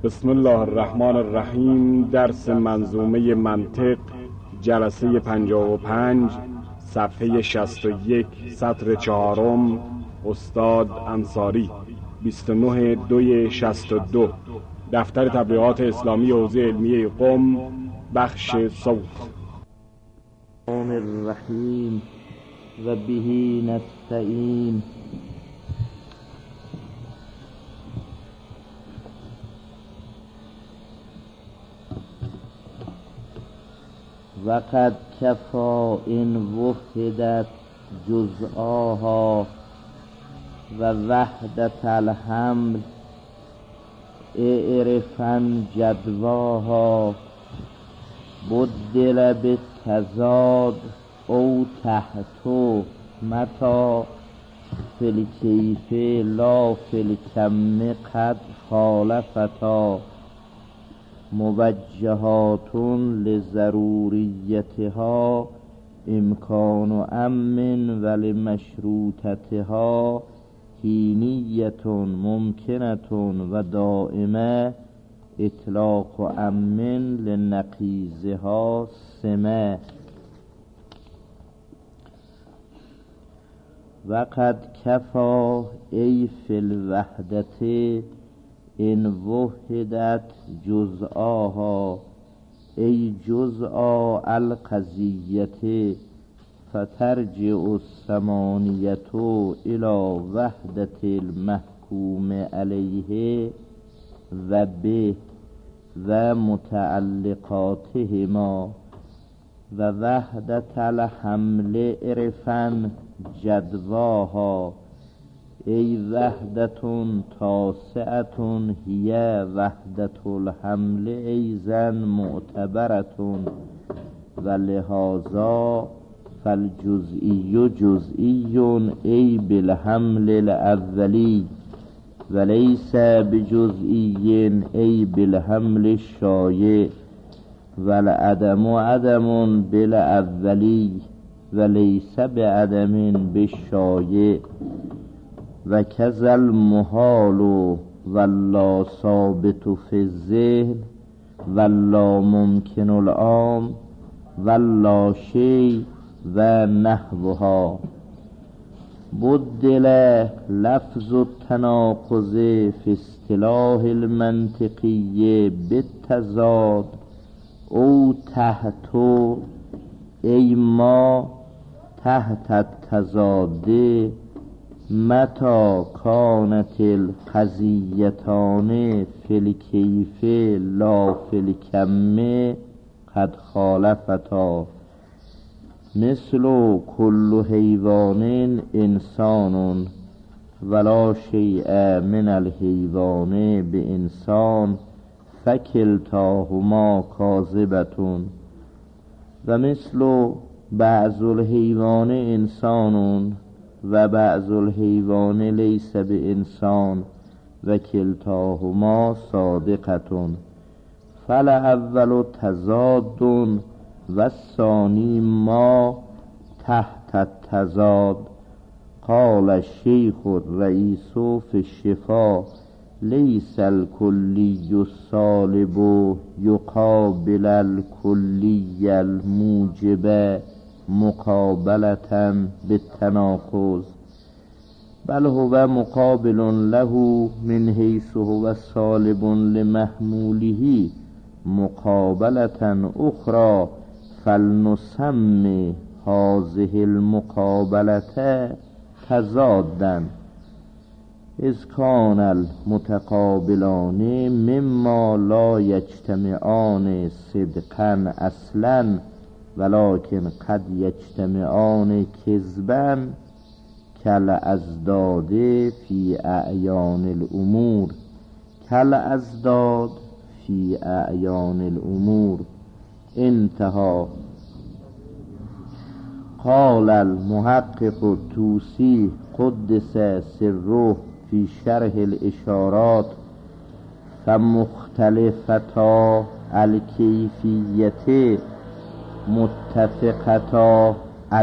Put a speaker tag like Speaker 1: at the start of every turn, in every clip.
Speaker 1: بسم الله الرحمن الرحیم. درس منظومه منطق، جلسه 55، صفحه 61، سطر 4، استاد انصاری، 29/2/62، دفتر تبلیغات اسلامی حوزه علمیه قم، بخش صوت.
Speaker 2: الرحیم و به نستعین. وقد کفا این وحدت جزءها و وحدت الحمل اعرفن جدواها بدل بالتضاد او تحتو متا فی الکیف لا فی الکم قد خالفتا موجهات لضروریتها امکان امن و لمشروطتها حینیة ممکنة و دائمه اطلاق امن لنقیضها سمه. وقد کفا ای فی الوحدت این وحدت جزءها ای جزءا القضیت فترجع الثمانیت الى وحدت المحکوم علیه و به و متعلقاتهما و وحدت الحمل عرفن جدواها ای وحدتون تاسعتون هی وحدت الحمل ایزن معتبرتون و لحاظا فالجزئی جزئی ای بالحمل الاولی و لیس بجزئی ای بالحمل الشایع و العدم عدم بالاولی و لیس بعدم بالشایع و کذا المحال واللا ثابت فی الذهن واللا ممکن العام واللا شیء و نحوها بدل لفظ التناقض فی اصطلاح المنطقی بالتضاد او تحت ای ما تحت التضاد متا کانت القضیتان فی الکیف لا فی الکم قد خالفتا مثل کل حیوان انسان ولا شیء من الحیوان بانسان فکلتاهما کاذبتون و مثل بعض الحیوان انسان و بعض الحیوان لیس بانسان و کلتاهما صادقتون فالاول تضاد و الثانی ما تحت التضاد. قال الشیخ الرئیس فی الشفا لیس الکلی السالب یقابل الکلی الموجب مقابلة بالتناقض بل هو مقابل له من حیث هو سالب لمحموله مقابلة اخرى فلنسمي هذه المقابلة تضادا اذ كان المتقابلان مما لا يجتمعان صدقا اصلا ولكن قد يجتمعان كذبا كالازداد في اعیان الامور كالازداد في اعیان الامور. انتهى. قال المحقق الطوسی قدس سره في شرح الاشارات فمختلفتا الکیفیت متفقتا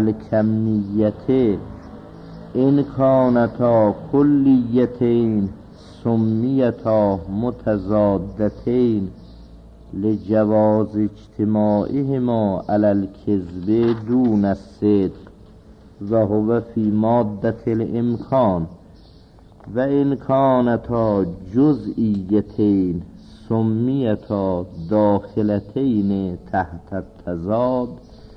Speaker 2: الکمیت این کانتا کلیتین سمیتا متضادتین لجواز اجتماعهما علی الکذب دون الصدق و هو فی مادة الامکان و ان کانتا جزئیتین سمیتا داخلتین تحت التضاد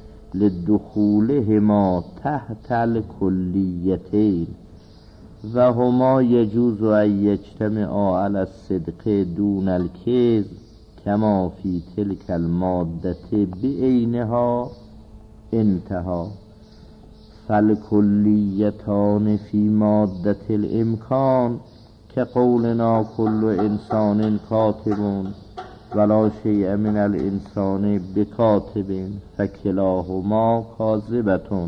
Speaker 2: لدخولهما تحت الکلیتین و هما یجوز ان یجتمعا علی الصدق دون الکذب کما فی تلک المادة بعینها انتهى فالکلیتان فی مادة الامکان که قولنا کل انسان کاتب ولا شیء من الانسان بکاتب فکلاهما کاذبة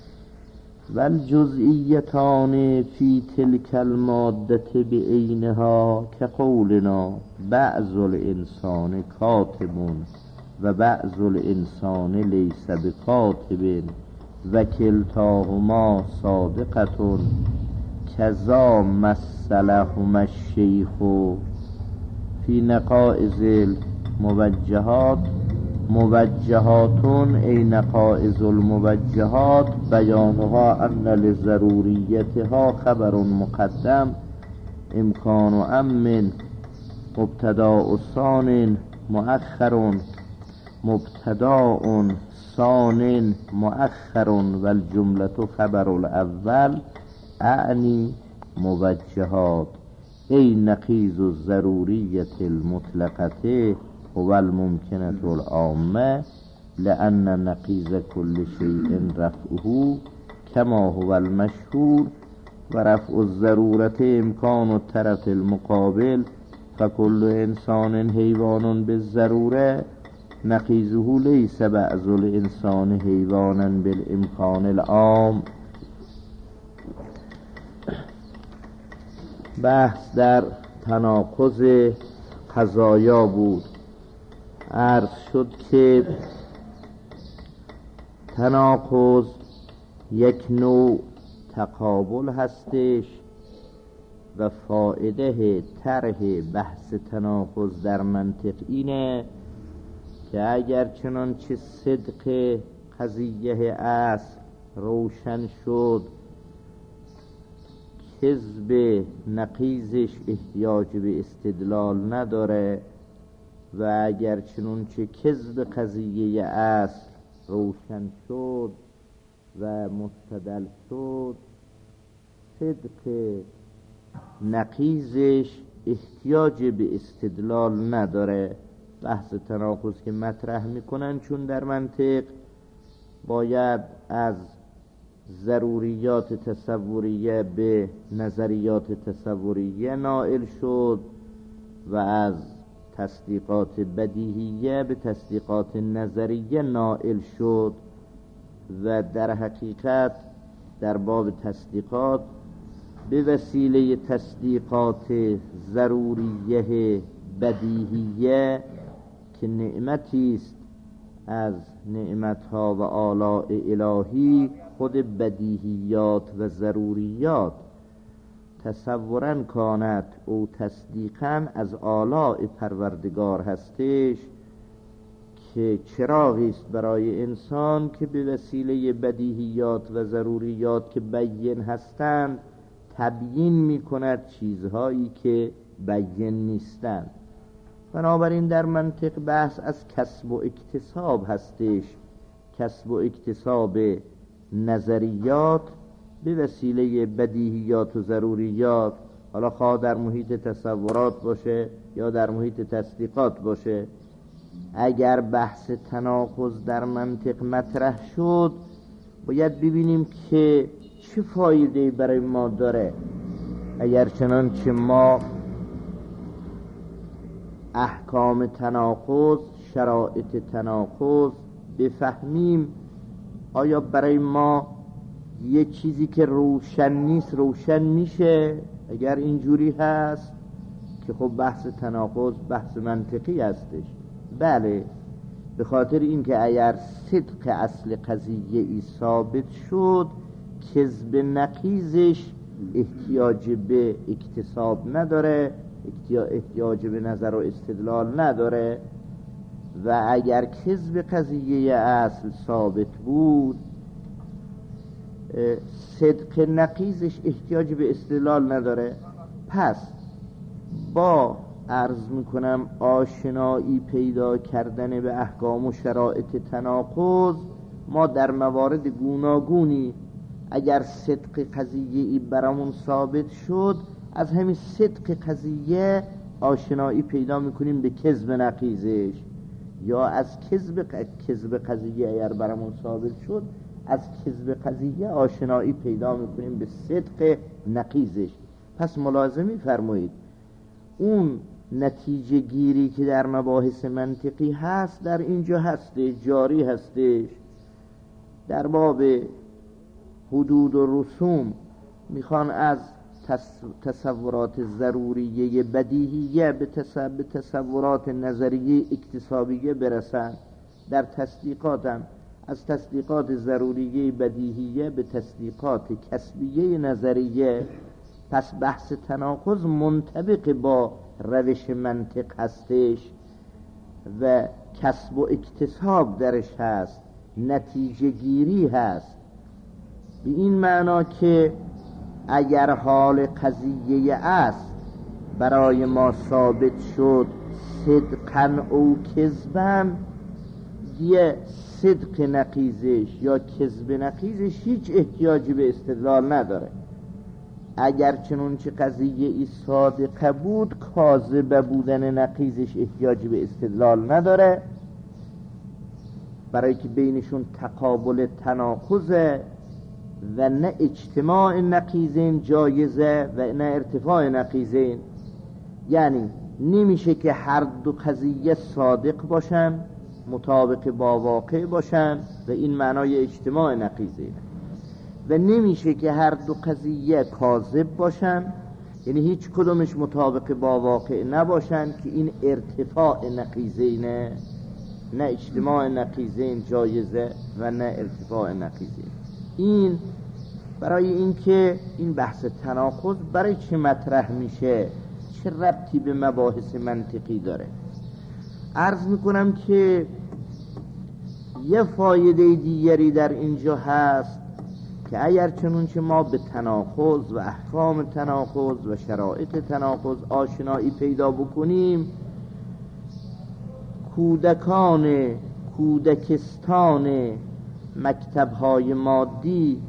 Speaker 2: والجزئیتان فی تلک المادة بعینها که قولنا بعض الانسان کاتب و بعض الانسان لیس بکاتب و کلتاهما صادقة کذا مثلهما الشیخ فی نقائض الموجهات موجهاتون ای نقائض الموجهات بیانها ان لضروریتها خبر مقدم امکان امن مبتداء ثان مؤخر مبتداء ثان مؤخر والجملة خبر الاول اعنی موجهات ای نقیض الضروریت المطلقه هو الممکنة العامة لأن نقیض کل شیء رفعه کما هو المشهور و رفع الضرورت امکان الطرف المقابل فکل انسان حیوان بالضروره نقیضه لیس بعض الانسان حیوانا بالامکان العام. بحث در تناقض قضایا بود. عرض شد که تناقض یک نوع تقابل هستش و فایده طرح بحث تناقض در منطق اینه که اگر چنانچه صدق قضیه اصل روشن شد کذب نقیضش احتیاج به استدلال نداره و اگر چنانچه کذب قضیه اصل روشن شد و مستدل شد صدق نقیضش احتیاج به استدلال نداره. بحث تناقض که مطرح میکنن چون در منطق باید از ضروریات تصوریه به نظریات تصوریه نائل شد و از تصدیقات بدیهیه به تصدیقات نظریه نائل شد و در حقیقت در باب تصدیقات به وسیله تصدیقات ضروریه بدیهیه که نعمتی است از نعمتها و آلاء الهی خود بدیهیات و ضروریات تصورا کانت او تصدیقا از آلاء پروردگار هستش که چراغی است برای انسان که به وسیله بدیهیات و ضروریات که بیین هستند تبیین می کند چیزهایی که بیین نیستند. بنابراین در منطق بحث از کسب و اکتساب هستش، کسب و اکتساب نظریات به وسیله بدیهیات و ضروریات، حالا خواه در محیط تصورات باشه یا در محیط تصدیقات باشه. اگر بحث تناقض در منطق مطرح شد باید ببینیم که چه فایده برای ما داره. اگر چنانچه ما احکام تناقض، شرایط تناقض بفهمیم، آیا برای ما یه چیزی که روشن نیست روشن میشه؟ اگر اینجوری هست که خب بحث تناقض بحث منطقی هستش. بله، به خاطر اینکه اگر صدق اصل قضیه ای ثابت شد کذب نقیضش احتیاج به اکتساب نداره، احتیاج به نظر و استدلال نداره. و اگر کذب قضیه اصل ثابت بود، صدق نقیضش احتیاج به استدلال نداره. پس با عرض میکنم آشنایی پیدا کردن به احکام و شرایط تناقض، ما در موارد گوناگونی اگر صدق قضیه‌ای برامون ثابت شد، از همین صدق قضیه آشنایی پیدا میکنیم به کذب نقیضش، یا از کذب قضیه اگر برامون ثابت شد، از کذب قضیه آشنایی پیدا میکنیم به صدق نقیضش. پس ملازمی فرمایید اون نتیجه گیری که در مباحث منطقی هست در اینجا هستش، جاری هستش. در باب حدود و رسوم میخوان از تصورات ضروریه بدیهیه به تصورات نظریه اکتسابیه برسن. در تصدیقاتم از تصدیقات ضروریه بدیهیه به تصدیقات کسبیه نظریه. پس بحث تناقض منطبق با روش منطق هستش و کسب و اکتساب درش هست، نتیجه گیری هست. به این معنا که اگر حال قضیه است برای ما ثابت شد صدقاً او کذباً، یه صدق نقیزش یا کذب نقیزش هیچ احتیاجی به استدلال نداره. اگر چنانچه قضیه ای صادقه بود، کاذب بودن نقیزش احتیاجی به استدلال نداره، برای که بینشون تقابل تناقضه و نه اجتماع نقیزین جایزه و نه ارتفاع نقیزین. یعنی نمیشه که هر دو قضیه صادق باشن، مطابق با واقع باشن و این معنای اجتماع نقیزین، و نمیشه که هر دو قضیه کاذب باشن، یعنی هیچ کدومش مطابق با واقع نباشن که این ارتفاع نقیزینه. نه اجتماع نقیزین جایزه و نه ارتفاع نقیزین. این برای اینکه این بحث تناقض برای چه مطرح میشه، چه ربطی به مباحث منطقی داره. عرض میکنم که یه فایده دیگری در اینجا هست که اگر چنانچه ما به تناقض و احکام تناقض و شرایط تناقض آشنایی پیدا بکنیم، کودکستان مکتب‌های مادی،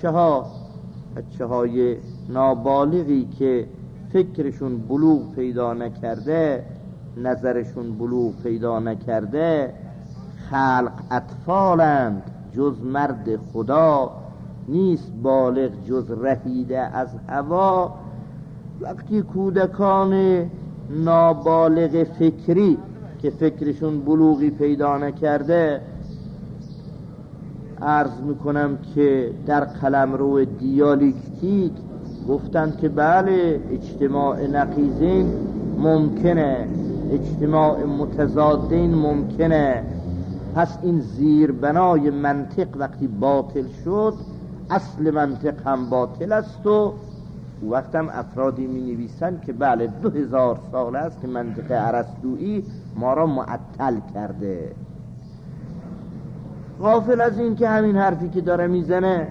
Speaker 2: بچه‌های نابالغی که فکرشون بلوغ پیدا نکرده، نظرشون بلوغ پیدا نکرده، خلق اطفالند جز مرد خدا، نیست بالغ جز رهیده از هوا. وقتی کودکان نابالغ فکری که فکرشون بلوغی پیدا نکرده، عرض میکنم که در قلمرو دیالکتیک گفتند که بله اجتماع نقیضین ممکنه، اجتماع متضادین ممکنه. پس این زیربنای منطق وقتی باطل شد، اصل منطق هم باطل است. و وقت هم افرادی می نویسن که بله 2000 سال است که منطق ارسطویی ما را معطل کرده. غافل از این که همین حرفی که داره میزنه،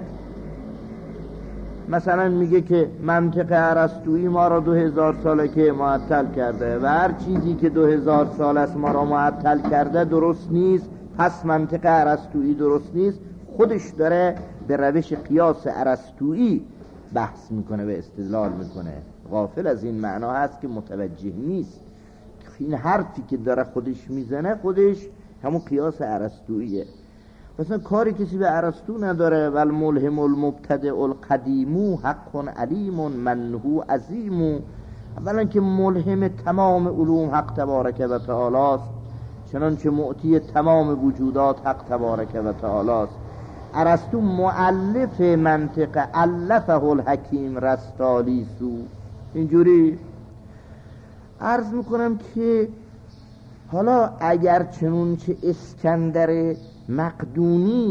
Speaker 2: مثلا میگه که منطق ارسطویی ما را 2000 ساله که معطل کرده و هر چیزی که 2000 سال است ما را معطل کرده درست نیست، پس منطق ارسطویی درست نیست. خودش داره به روش قیاس ارسطویی بحث میکنه و استدلال میکنه. غافل از این معنا هست که متوجه نیست این حرفی که داره خودش میزنه خودش همون قیاس ارسطوییه. مثلا کاری کسی به ارسطو نداره. والملهم المبتدع القدیم حق علیم منه عظیم. اولا که ملهم تمام علوم حق تبارک و تعالی است، چنانچه معطی تمام وجودات حق تبارک و تعالی است. ارسطو مؤلف منطق، الفه الحکیم رستالیسو. اینجوری عرض میکنم که حالا اگر چنانچه اسکندر مقدونی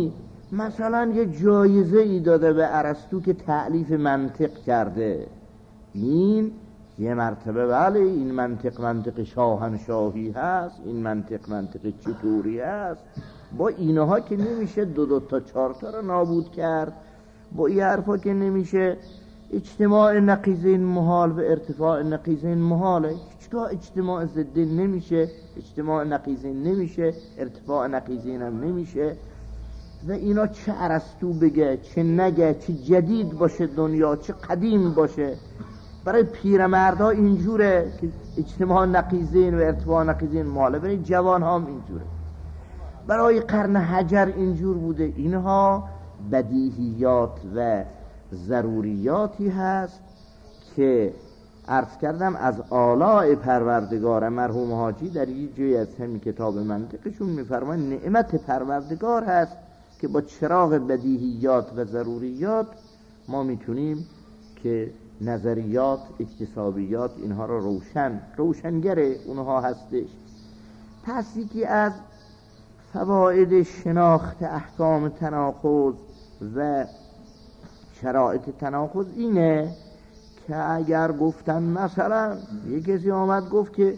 Speaker 2: مثلا یه جایزه ای داده به ارسطو که تألیف منطق کرده، این یه مرتبه بله این منطق شاهنشاهی هست، این منطق چطوری هست، با اینها که نمیشه دو تا چهار تا رو نابود کرد، با این حرفا که نمیشه اجتماع نقیضین محال و ارتفاع نقیضین محاله، هیچگاه اجتماع ضدین نمیشه، اجتماع نقیضین نمیشه، ارتفاع نقیضین هم نمیشه. و اینا چه ارسطو بگه چه نگه، چه جدید باشه دنیا چه قدیم باشه، برای پیرمردها اینجوره که اجتماع نقیضین و ارتفاع نقیضین محاله، برای جوان ها هم اینجوره، برای قرن حجر اینجور بوده. اینها بدیهیات و ضروریاتی هست که عرض کردم از آلاء پروردگار. مرحوم حاجی در یه جایی از همین کتاب منطقشون میفرماین نعمت پروردگار هست که با چراغ بدیهیات و ضروریات ما میتونیم که نظریات اکتسابیات اینها رو روشنگر اونها هستش. پس یکی از فواید شناخت احکام تناقض و شرایط تناقض اینه که اگر گفتن مثلا یک کسی آمد گفت که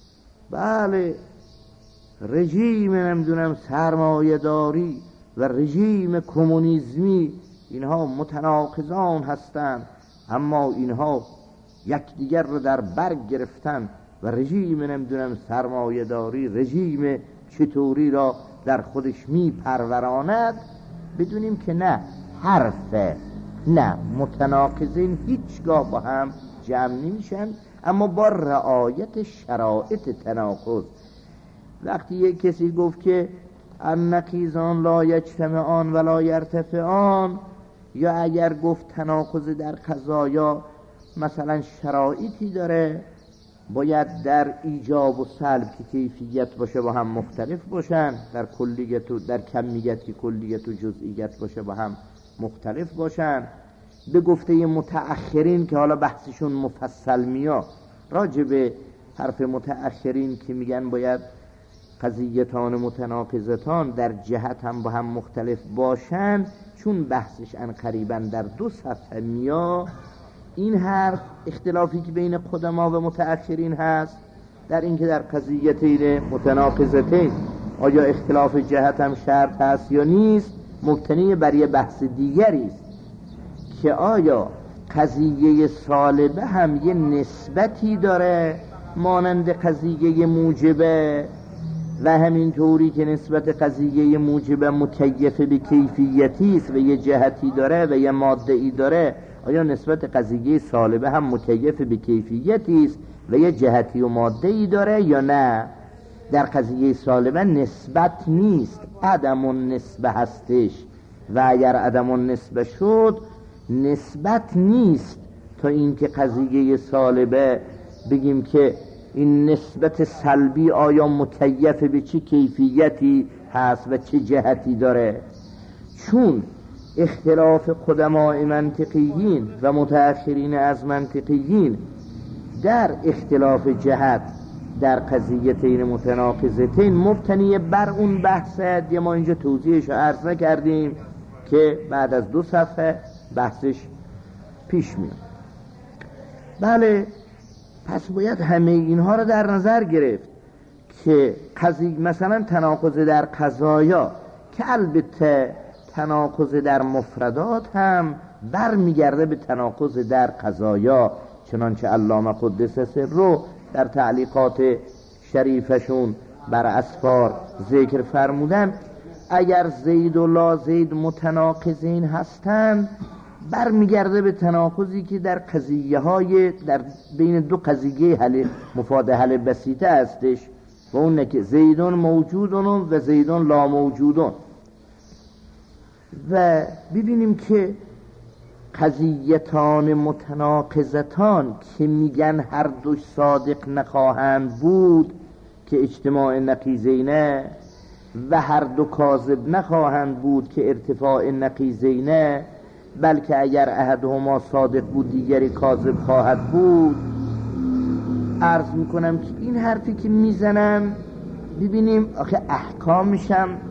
Speaker 2: بله رژیم نمیدونم سرمایه داری و رژیم کمونیسمی اینها متناقضان هستند، اما اینها یکدیگر رو در بر گرفتن و رژیم نمیدونم سرمایه داری رژیم چطوری را در خودش میپروراند، بدونیم که نه، حرفه، نه، متناقضین هیچگاه با هم جمع نمیشن، اما با رعایت شرایط تناقض. وقتی یک کسی گفت که النقیضان لا یجتمعان ولا یرتفعان، یا اگر گفت تناقض در قضایا مثلا شرایطی داره، باید در ایجاب و سلب که کیفیت باشه با هم مختلف باشن، در کلیت و در کمیت که کلیت و جزئیت باشه با هم مختلف باشن. به گفته متأخرین که حالا بحثشون مفصل میاد راجع به حرف متأخرین که میگن باید قضیتان متناقضتان در جهت هم با هم مختلف باشن، چون بحثش قریبا در 2 صفحه میاد، این حرف اختلافی که بین قدما و متأخرین هست در اینکه در قضیتین متناقضتین آیا اختلاف جهت هم شرط هست یا نیست، مبتنی بر یه بحث دیگری است که آیا قضیه سالبه هم یه نسبتی داره مانند قضیه موجبه، و همین طوری که نسبت قضیه موجبه مکیف به کیفیتی است و یه جهتی داره و یه ماده‌ای داره، آیا نسبت قضیه سالبه هم مکیف به کیفیتی است و یه جهتی و ماده‌ای داره یا نه؟ در قضیه سالبه نسبت نیست، عدم النسبه هستش، و اگر عدم النسبه شد نسبت نیست تا اینکه قضیه سالبه بگیم که این نسبت سلبی آیا مکیف به چه کیفیتی هست و چه جهتی داره. چون اختلاف قدماء منطقیین و متأخرین از منطقیین در اختلاف جهت در قضیتین متناقضتین مبتنی بر اون بحثه دیگه، ما اینجا توضیحش رو عرض نکردیم که بعد از 2 صفحه بحثش پیش میاد. بله، پس باید همه اینها رو در نظر گرفت که مثلا تناقض در قضایا که البته تناقض در مفردات هم برمیگرده به تناقض در قضایا، چنانچه علامه قدس سره در تعلیقات شریفشون بر اسفار ذکر فرمودن. اگر زید و لا زید متناقضین هستند، برمیگرده به تناقضی که در قضیه های در بین 2 قضیه مفاد حل بسیطه هستش، و اونه که زیدون موجودون و زیدون لا موجودون. و ببینیم که قضیتان متناقضتان که میگن هر دوش صادق نخواهند بود که اجتماع نقیضینه، و هر دو کاذب نخواهند بود که ارتفاع نقیضینه، بلکه اگر احدهما صادق بود دیگری کاذب خواهد بود. عرض میکنم که این حرفی که میزنن ببینیم آخه احکامشم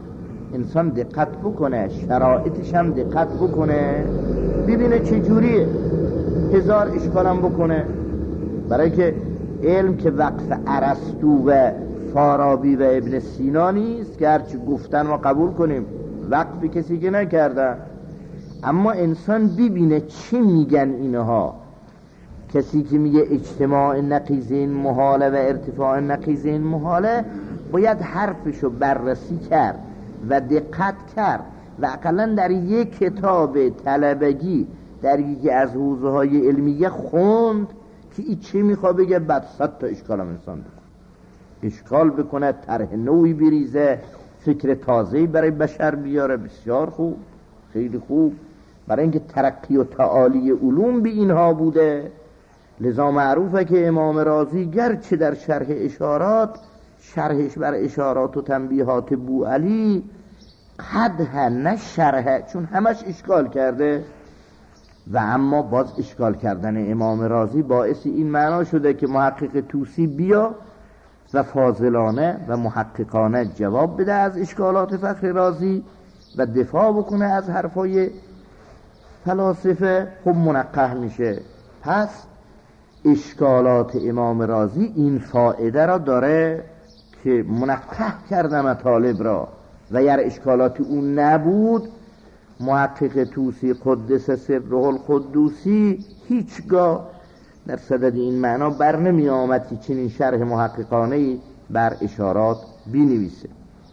Speaker 2: انسان دقت بکنه، شرایطش هم دقت بکنه، ببینه چه جوریه، هزار اشکالم بکنه. برای که علم که وقف ارسطو و فارابی و ابن سینا نیست که هرچی گفتن ما قبول کنیم، وقفی کسی که نکردن. اما انسان ببینه چی میگن اینها. کسی که میگه اجتماع نقیضین محاله و ارتفاع نقیضین محاله، باید حرفشو بررسی کرد و دقت کرد و اقلا در یک کتاب طلبگی در یکی از حوزه های علمیه خوند که این چی میخواد بگه، بعد 100 تا اشکال هم انسان بکنه، اشکال بکنه، طرح نوعی بریزه، فکر تازه‌ای برای بشر بیاره. بسیار خوب، خیلی خوب، برای اینکه ترقی و تعالی علوم به اینها بوده. لذا معروفه که امام رازی گرچه در شرح اشارات، شرحش بر اشارات و تنبیهات بوعلی قدح نه شرحه، چون همش اشکال کرده، و اما باز اشکال کردن امام رازی باعث این معنا شده که محقق طوسی بیا و فاضلانه و محققانه جواب بده از اشکالات فخر رازی و دفاع بکنه از حرفای فلاسفه. خب منقح میشه. پس اشکالات امام رازی این فائده را داره که منقح کرده مطالب را، و اگر اشکالات اون نبود، محقق طوسی قدس سره القدوسی هیچگاه در صدد این معنا بر نمی آمد که چنین شرح محققانه‌ای بر اشارات بنویسه.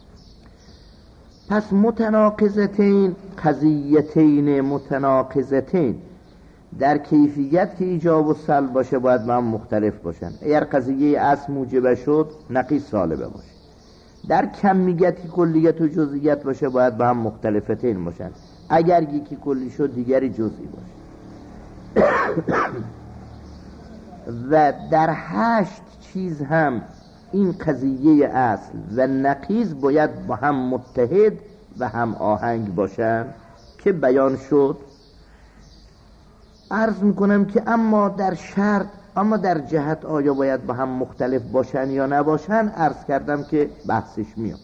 Speaker 2: پس متناقضتین، قضیتین متناقضتین، در کیفیت که ایجاب و سلب باشه باید با هم مختلف باشن. اگر قضیه اصل موجب شد، نقیض سالبه باشه. در کمیت کلیت و جزئیت باشه باید با هم مختلفتین باشن. اگر یکی کلی شد دیگری جزئی باشه. و در 8 چیز هم این قضیه اصل و نقیض باید با هم متحد و هم آهنگ باشن که بیان شد. عرض میکنم که اما در شرط، اما در جهت آیا باید با هم مختلف باشن یا نباشن، عرض کردم که بحثش میاد.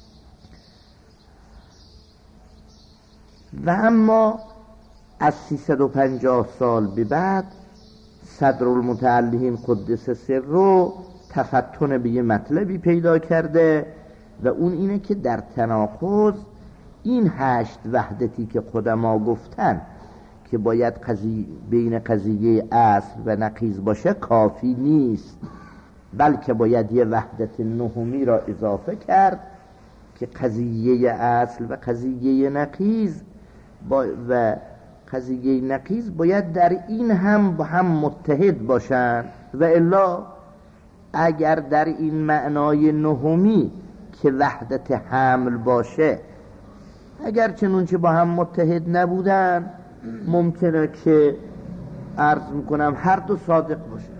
Speaker 2: و اما از 350 سال به بعد صدرالمتعلقین قدس سره تفتن به یه مطلبی پیدا کرده و اون اینه که در تناقض این 8 وحدتی که قدما گفتن که باید بین قضیه اصل و نقیض باشه کافی نیست، بلکه باید یه وحدت نهمی را اضافه کرد که قضیه اصل و قضیه نقیض و قضیه نقیض باید در این هم با هم متحد باشن. و الا اگر در این معنای نهمی که وحدت حمل باشه، اگر چنونچه با هم متحد نبودن، ممکنه که عرض میکنم هر دو صادق باشن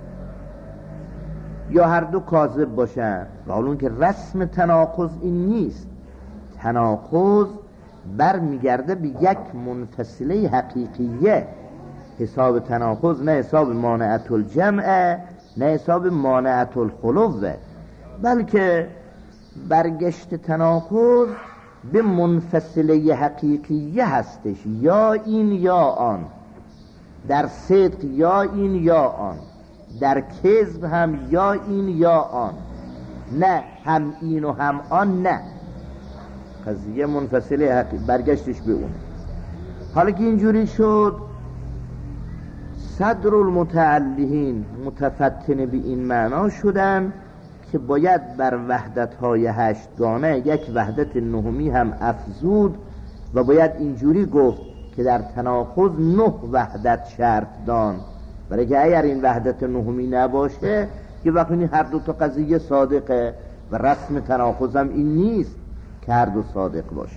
Speaker 2: یا هر دو کاذب باشن. حالون که رسم تناقض این نیست. تناقض برمیگرده به یک منفصله حقیقیه. حساب تناقض نه حساب مانعت الجمع، نه حساب مانعت الخلوه، بلکه برگشت تناقض به منفصله حقیقیه هستش، یا این یا آن، در صدق یا این یا آن، در کذب هم یا این یا آن، نه هم این و هم آن، نه قضیه منفصله حقیقی، برگشتش به اون. حالا که اینجوری شد، صدرالمتعلقین متفتن به این معنا شدن که باید بر وحدت‌های 8 گانه یک وحدت نهمی هم افزود و باید اینجوری گفت که در تناقض 9 وحدت شرط دان، برای که اگر این وحدت نهمی نباشه که وقتی هر دو تا قضیه صادقه و رسم تناقض هم این نیست که هر دو صادق باشه.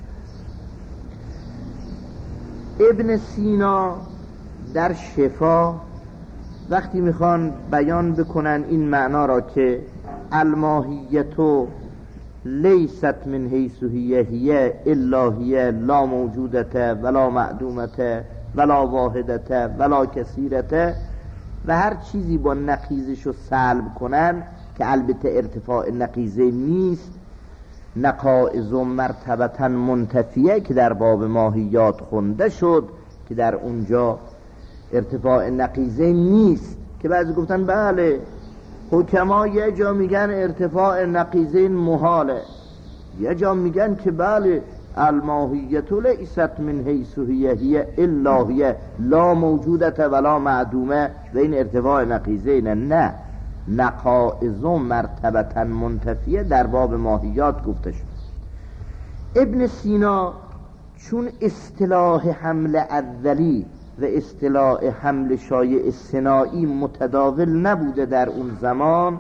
Speaker 2: ابن سینا در شفا وقتی میخوان بیان بکنن این معنا را که الماهیتو لیست من حیث هی الا هی لا موجودته ولا معدومته ولا واحدته ولا کثیرته، و هر چیزی با نقیضش رو سلب کنن که البته ارتفاع نقیضه نیست، نقائض و مرتبتا منتفیه که در باب ماهیات خونده شد که در اونجا ارتفاع نقیضه نیست، که بعضی گفتن بله حکما یه جا میگن ارتفاع نقیضه محاله، یه جا میگن که بله الماهیت لیست من حیث هی الا هی لا موجودت ولا معدومه و این ارتفاع نقیضه نه، نقائض و مرتبتا منتفیه در باب ماهیات گفته شد. ابن سینا چون اصطلاح حمل اولی و اصطلاح حمل شایع صناعی متداول نبوده در اون زمان،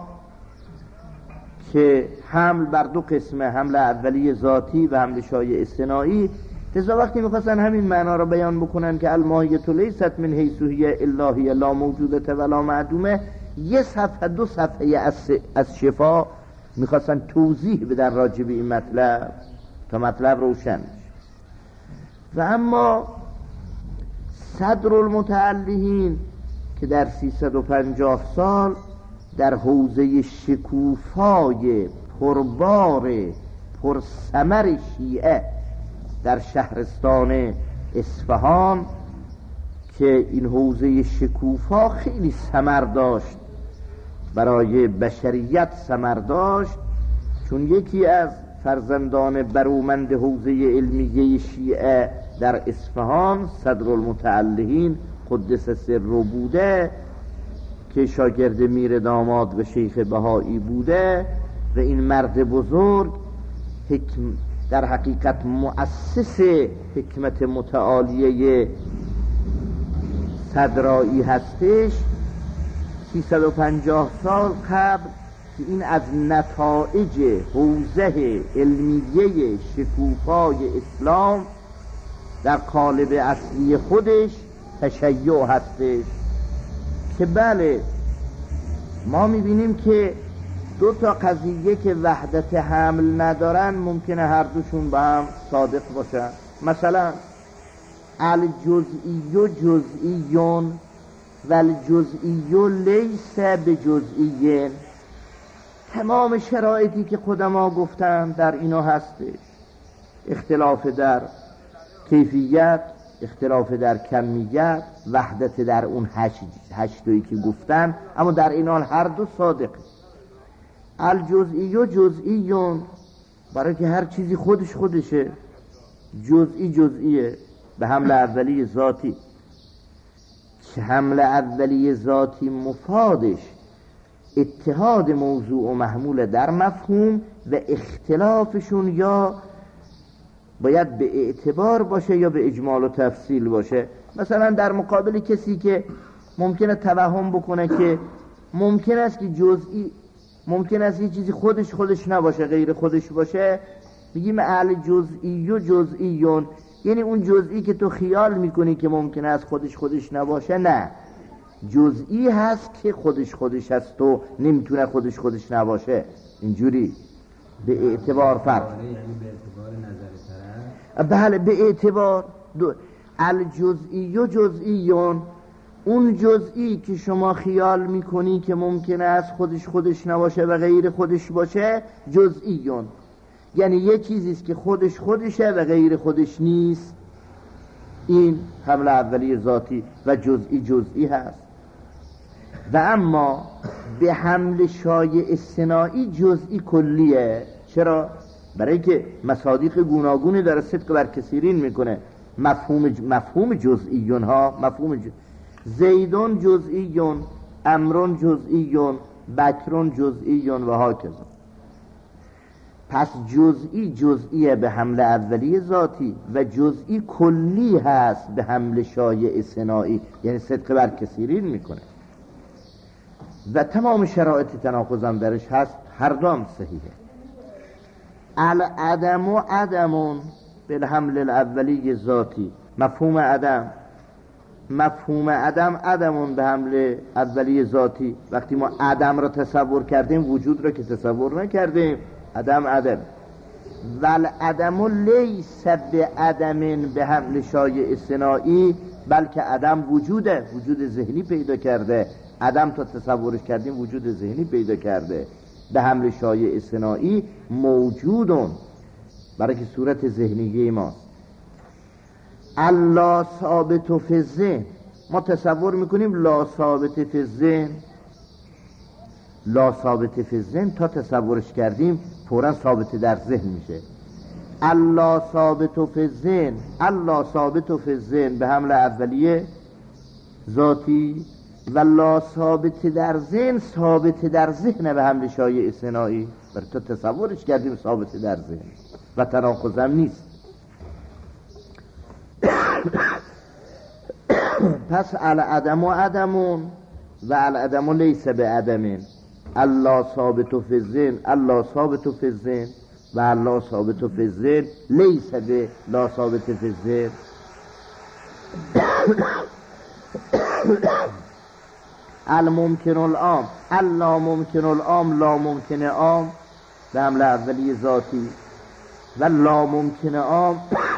Speaker 2: که حمل بر دو قسمه، حمل اولی ذاتی و حمل شایع صناعی، لذا وقتی میخواستن همین معنا رو بیان بکنن که الماهیت لیست من حیث هی الا هی لا موجودت ولا معدومه، یه صفحه دو صفحه از شفا میخواستن توضیح بدن راجع به این مطلب تا مطلب روشن بشه. و اما صدر المتعلهین که در 350 سال در حوزه شکوفای پربار پرثمر شیعه در شهرستان اصفهان، که این حوزه شکوفا خیلی ثمر داشت، برای بشریت ثمر داشت، چون یکی از فرزندان برومند حوزه علمیه شیعه در اصفهان صدر المتعلهین قدس سره بوده که شاگرد میر داماد و شیخ بهایی بوده، و این مرد بزرگ در حقیقت مؤسس حکمت متعالیه صدرایی هستش. 350 سال قبل که این از نتایج حوزه علمیه شکوفای اسلام در قالب اصلی خودش تشیع هستش، که بله ما میبینیم که دو تا قضیه که وحدت حمل ندارن ممکنه هر دوشون با هم صادق باشن. مثلا الجزئی جزئیون و الجزئی لیس بجزئی، تمام شرایطی که قدما گفتن در اینا هستش، اختلاف در کیفیت، اختلاف در کمیت، وحدت در اون هشتایی که گفتن، اما در این حال هر دو صادق. الجزئی جزئیون برای که هر چیزی خودش خودشه، جزئی جزئیه به حمل اولی ذاتی، که حمل اولی ذاتی مفادش اتحاد موضوع و محمول در مفهوم و اختلافشون یا باید به اعتبار باشه یا به اجمال و تفصیل باشه. مثلا در مقابل کسی که ممکنه توهم بکنه که ممکن است که جزئی، ممکن است یه چیزی خودش نباشه غیر خودش باشه، میگیم اهل جزئی و جزئیون، یعنی اون جزئی که تو خیال میکنی که ممکن است خودش نباشه، نه، جزئی هست که خودش هست و نمیتونه خودش نباشه. اینجوری به اعتبار فرق، بله به اعتبار الجزئی و جزئیون، اون جزئی که شما خیال میکنی که ممکن است خودش نباشه و غیر خودش باشه، جزئیون، یعنی یه چیزیست که خودشه و غیر خودش نیست. این حمل اولی ذاتی و جزئی هست. و اما به حمل شایع صناعی جزئی کلیه. چرا؟ برای که مصادیق گوناگونی داره صدق بر کثیرین میکنه. مفهوم جزئیون ها، زیدون جزئیون، امرون جزئیون، بکرون جزئیون و هاکذا. پس جزئیه به حمل اولی ذاتی و جزئی کلی هست به حمل شایع صناعی، یعنی صدق بر کثیرین میکنه و تمام شرایط تناقض هم درش هست، هر دوم صحیحه. العدم و عدمون به حمل الاولی ذاتی، مفهوم عدمون به حمل اولی ذاتی. وقتی ما عدم را تصور کردیم، وجود را که تصور نکردیم، عدم والعدم لیس بعدم به حمل شایع صناعی، بلکه عدم وجود ذهنی پیدا کرده. عدم تا تصورش کردیم وجود ذهنی پیدا کرده. به حمل شایع صناعی موجودون، برای که صورت ذهنیه ماست. الا ثابت فی الذهن، ما تصور میکنیم لا ثابت فی الذهن، لا ثابت فی الذهن تا تصورش کردیم فوراً ثابت در ذهن میشه. الا ثابت فی الذهن، الا ثابت فی الذهن به حمل اولیه ذاتی، و لا ثابت در ذهن ثابت در ذهن به حمل شایع صناعی، برای تا تصورش کردیم ثابت در ذهن و تناقضم نیست. پس العدم و عدمون و العدم لیس به عدمین، الله ثابت فی الذهن، الله ثابت فی الذهن و الله ثابت فی الذهن لیس به لا ثابت فی الذهن. الممکن العام، الله ممکن العام، لا ممکن عام به حمل اولی ذاتی، و لا ممکن عام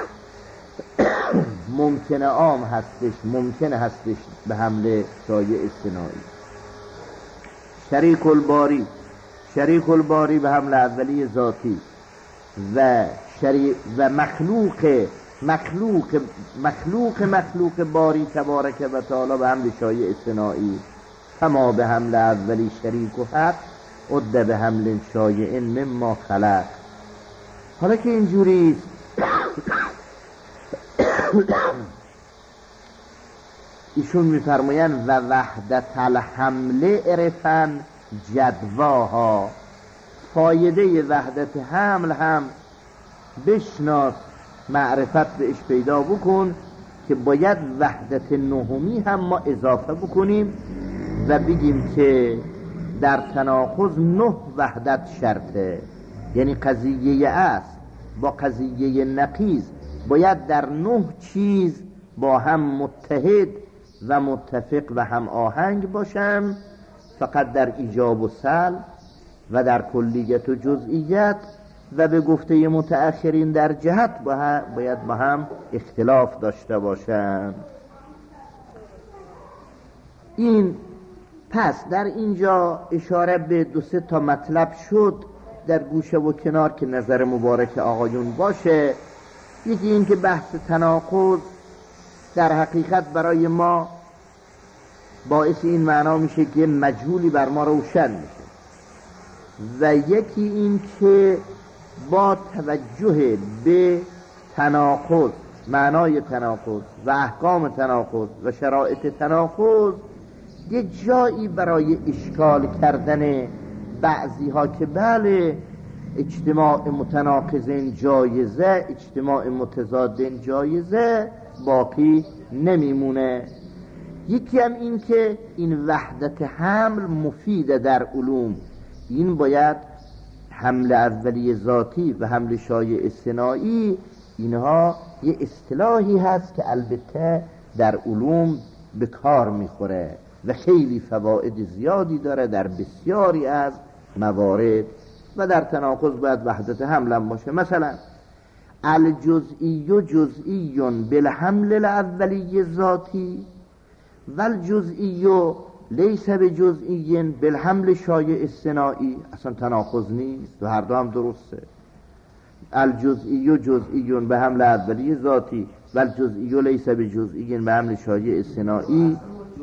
Speaker 2: ممکن عام هستش، ممکن هستش به حمل شایع اصطناعی. شریک الباری، شریک الباری به حمل اولی ذاتی، و مخلوق باری تبارک و تعالی به حمل شایع اصطناعی، کما به حمل اولی شریک و حق عد به حمل شایع مما خلق. حالا که اینجوری ایشون میفرمایند و وحدت الحمل عرفن جدواها، فایده وحدت حمل هم بشناس، معرفت بهش پیدا بکن که باید وحدت نهمی هم ما اضافه بکنیم و بگیم که در تناقض 9 وحدت شرطه، یعنی قضیه است با قضیه نقیض باید در 9 چیز با هم متحد و متفق و هم آهنگ باشن، فقط در ایجاب و سلب و در کلیت و جزئیت و به گفته متأخرین در جهت باید با هم اختلاف داشته باشن. این پس در اینجا اشاره به 2-3 تا مطلب شد در گوشه و کنار که نظر مبارک آقایون باشه. یکی این که بحث تناقض در حقیقت برای ما باعث این معنا میشه که مجهولی بر ما روشن میشه، و یکی این که با توجه به تناقض، معنای تناقض و احکام تناقض و شرایط تناقض، یه جایی برای اشکال کردن بعضی ها که بله اجتماع متناقضین جایزه، اجتماع متضادین جایزه، باقی نمیمونه. یکی هم این که این وحدت حمل مفیده در علوم، این باید حمل اولی ذاتی و حمل شایع صناعی، اینها یه اصطلاحی هست که البته در علوم به کار میخوره و خیلی فواید زیادی داره در بسیاری از موارد، و در تناقض باید وحدت حمل باشه. مثلا الجزئی جزئی بالحمل الاولی ذاتی و الجزئی لیس بجزئی بالحمل شایع صناعی، اصلا تناقض نیست و هر دو هم درسته. الجزئی جزئی به حمل اولی ذاتی و الجزئی لیس بجزئی به حمل شایع صناعی.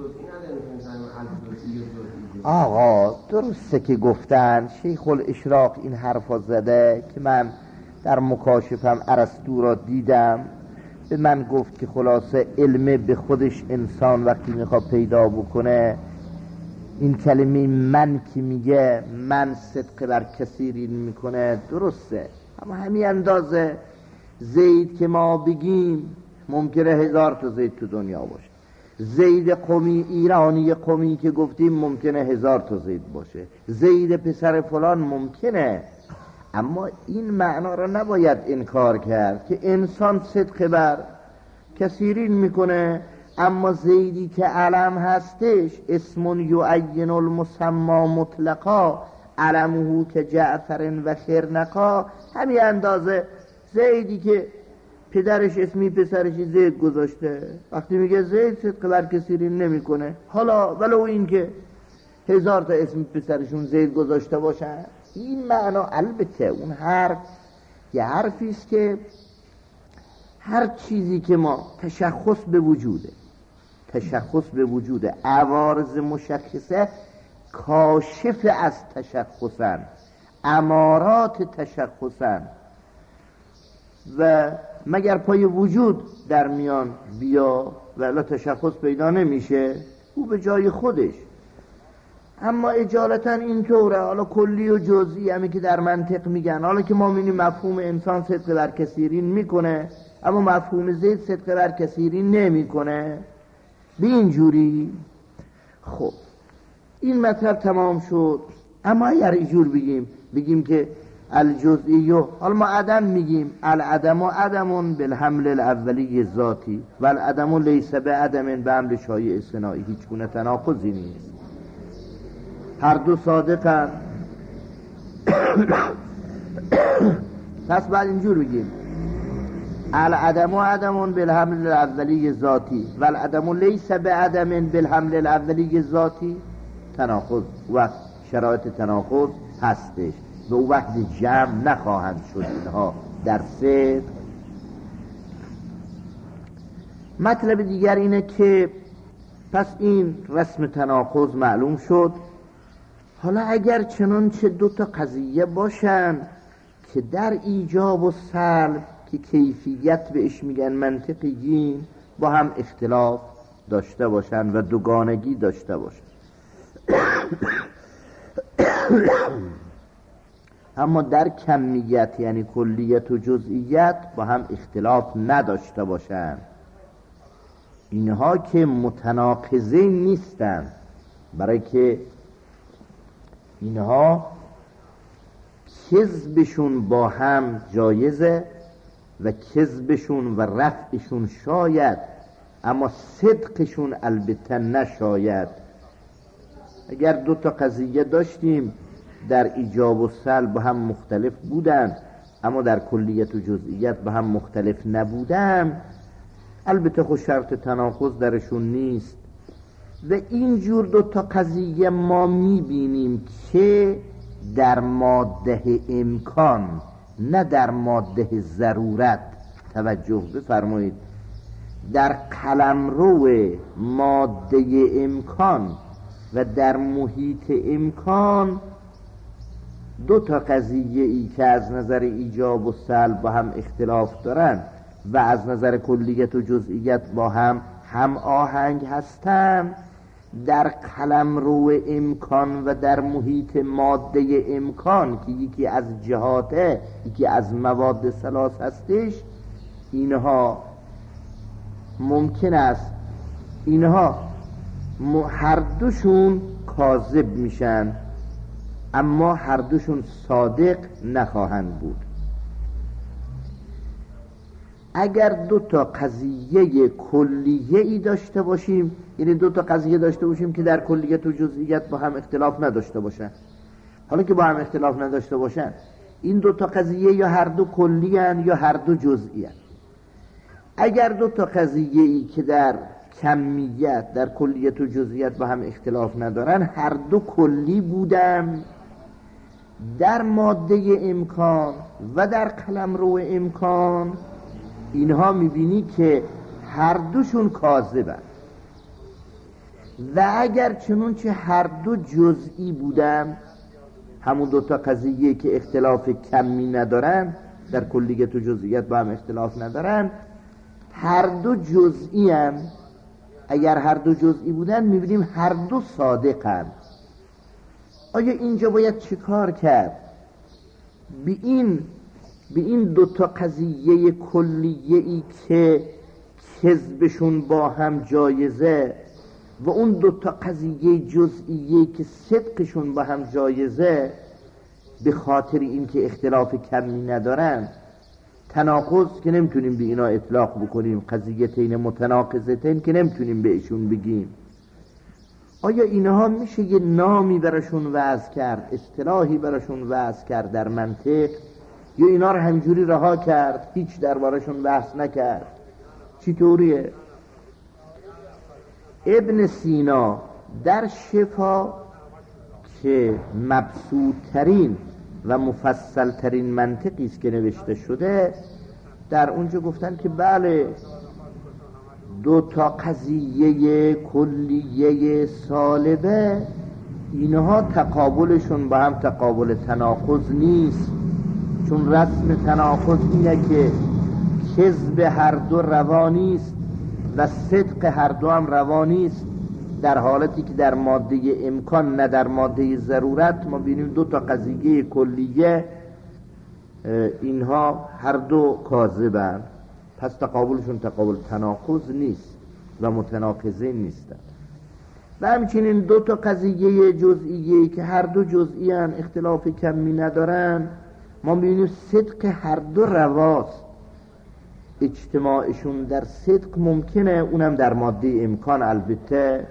Speaker 2: آقا درسته که گفتن، شیخ الاشراق این حرفا زده که من در مکاشفم ارسطو را دیدم، به من گفت که خلاصه علم به خودش انسان وقتی میخواد پیدا بکنه، این کلمه من که میگه من صدق بر کثیرین میکنه درسته، اما همین اندازه زید که ما بگیم ممکنه 1000 تا زید تو دنیا باشه، زید قومی ایرانی قومی که گفتیم ممکنه 1000 تا زید باشه، زید پسر فلان ممکنه، اما این معنا را نباید انکار کرد که انسان صدق بر کثیرین میکنه، اما زیدی که علم هستش اسم یعین المسما مطلقا علمه که جعفر و خرنقا، همین اندازه زیدی که پدرش اسمی پسرش زید گذاشته، وقتی میگه زید صدق بر کثیرین نمیکنه، حالا ولو این که 1000 تا اسم پسرشون زید گذاشته باشن این معنا البته اون حرف یه حرفی است که هر چیزی که ما تشخص به وجوده عوارض مشخصه کاشف از تشخصن، امارات تشخصن و مگر پای وجود در میان بیا ولی تشخص پیدا نمیشه، او به جای خودش. اما اجالتا اینطوره، حالا کلی و جزئی همی که در منطق میگن، حالا که ما میبینیم مفهوم انسان صدق بر کثیرین میکنه اما مفهوم زید صدق بر کثیرین نمیکنه، به اینجوری. خب این مطلب تمام شد. اما اگر اینجور بگیم که الجزئیو، حالا ما عدم میگیم، العدم و عدمون بالحمل الاولی ذاتی و العدم لیس به عدم به حمل شایع اصطناعی، هیچ گونه تناقضی نیست، هر دو صادقن. پس بعد اینجور بگیم العدم و عدمون بالحمل الاولی ذاتی و العدم لیس به عدم بالحمل الاولی ذاتی، تناقض و شرایط تناقض هستش و او وقت جمع نخواهند شد اینها در صدق. مطلب دیگر اینه که پس این رسم تناقض معلوم شد. حالا اگر چنانچه دو تا قضیه باشن که در ایجاب و سلب که کیفیت بهش میگن منطقیین با هم اختلاف داشته باشن و دوگانگی داشته باشن، اما در کمیت یعنی کلیت و جزئیت با هم اختلاف نداشته باشن، اینها که متناقضه نیستن، برای که اینها کذبشون با هم جایزه و کذبشون و رفعشون شاید، اما صدقشون البته نشاید. اگر دو تا قضیه داشتیم در ایجاب و سلب با هم مختلف بودن اما در کلیت و جزئیت با هم مختلف نبودن، البته خود شرط تناقض درشون نیست. و اینجور دو تا قضیه ما میبینیم که در ماده امکان نه در ماده ضرورت، توجه بفرمایید، در قلمرو ماده امکان و در محیط امکان دو تا قضیه ای که از نظر ایجاب و سلب با هم اختلاف دارن و از نظر کلیت و جزئیت با هم آهنگ هستن، در قلمرو امکان و در محیط ماده امکان که یکی از جهاته یکی از مواد ثلاث هستش، اینها ممکن است اینها هر دوشون کاذب میشن اما هر دوشون صادق نخواهند بود. اگر دو تا قضیه کلیه ای داشته باشیم، یعنی دو تا قضیه داشته باشیم که در کلیت و جزئیت با هم اختلاف نداشته باشن، حالا که با هم اختلاف نداشته باشن این دو تا قضیه یا هر دو کلی هن یا هر دو جزئی هن. اگر دو تا قضیه ای که در کمیت در کلیت و جزئیت با هم اختلاف ندارن هر دو کلی بودن، در ماده امکان و در قلمرو امکان اینها میبینی که هر دوشون کاذبن. و اگر چنانچه هر دو جزئی بودن، همون دو تا قضیه که اختلاف کمی ندارن در کلیت و جزئیت با هم اختلاف ندارن، هر دو جزئی هم، اگر هر دو جزئی بودن میبینیم هر دو صادقن. آیا اینجا باید چه کار کرد؟ به این دو تا قضیه کلیه ای که کذبشون با هم جایزه و اون دو تا قضیه جزئیه که صدقشون با هم جایزه، به خاطر این که اختلاف کمی ندارن، تناقض که نمیتونیم به اینا اطلاق بکنیم، قضیتین متناقضتین که نمیتونیم بهشون بگیم. آیا اینها میشه یه نامی براشون وضع کرد، اصطلاحی براشون وضع کرد در منطق، یا اینا رو همجوری رها کرد هیچ دربارشون بحث نکرد؟ چی طوریه؟ ابن سینا در شفا که مبسوط ترین و مفصل ترین منطقی است که نوشته شده، در اونجا گفتن که بله دو تا قضیه کلیه سالبه اینها تقابلشون با هم تقابل تناقض نیست، چون رسم تناقض اینه که کذب هر دو روا نیست و صدق هر دو هم روا نیست، در حالتی که در ماده امکان نه در ماده ضرورت ما بینیم دو تا قضیه کلیه اینها هر دو کاذبن، پس تقابلشون تقابل تناقض نیست و متناقضین نیستن. و همچنین دو تا قضیه جزئیه که هر دو جزئی ان، اختلاف کمی ندارن، ما ببینیم صدق هر دو رواست، اجتماعشون در صدق ممکنه، اونم در ماده امکان البته،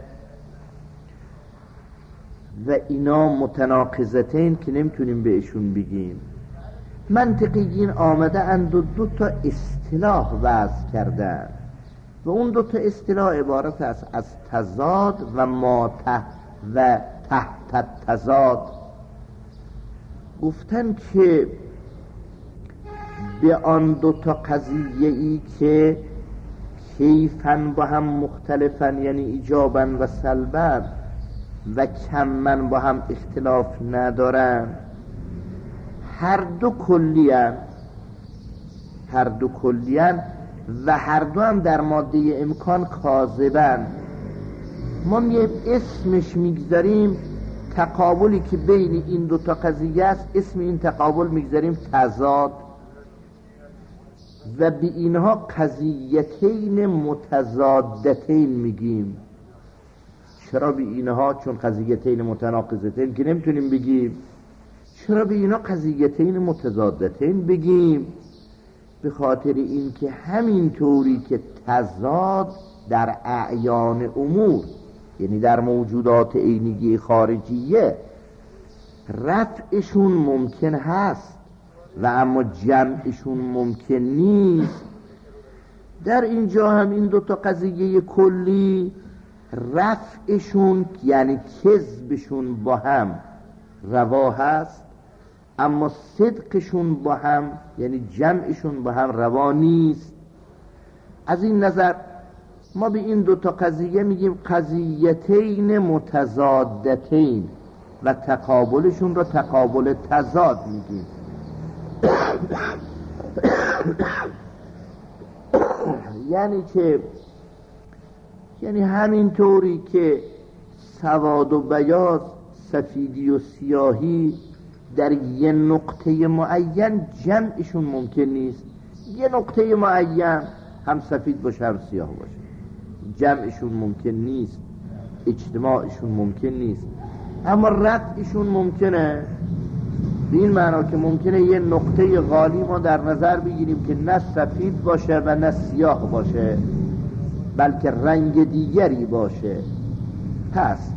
Speaker 2: و اینا متناقضتین که نمیتونیم بهشون بگیم. منطقیین آمده اند و دو تا اصطلاح وضع کردن و اون دو تا اصطلاح عبارت است از تضاد و تحت تضاد. گفتن که به آن دو تا قضیه ای که کیفاً با هم مختلفن، یعنی ایجاباً و سلباً و کماً با هم اختلاف ندارن، هر دو کلیان و هر دو هم در ماده امکان کاذبن. ما اسمش میگذاریم تقابلی که بین این دو تا قضیه است، اسم این تقابل میگذاریم تضاد، و به اینها قضیتین متضادتین میگیم. چرا به اینها؟ چون قضیتین متناقضتین که نمیتونیم بگیم. چرا به اینها قضیتین متضادتین بگیم؟ به خاطر این که همین طوری که تضاد در اعیان امور، یعنی در موجودات عینی خارجیه، رفعشون ممکن هست و اما جمعشون ممکن نیست، در اینجا هم این دو تا قضیه کلی رفعشون یعنی کذبشون با هم روا هست، اما صدقشون با هم یعنی جمعشون با هم روا نیست. از این نظر ما به این دو تا قضیه میگیم قضیتین متضادتین و تقابلشون رو تقابل تضاد میگیم. یعنی همین طوری که سواد و بیاض، سفیدی و سیاهی در یه نقطه معین جمعشون ممکن نیست، یه نقطه معین هم سفید باشه هم سیاه باشه، جمعشون ممکن نیست، اجتماعشون ممکن نیست، اما رفعشون ممکنه. به این معنا که ممکنه یه نقطه غالی ما در نظر بگیریم که نه سفید باشه و نه سیاه باشه، بلکه رنگ دیگری باشه. پس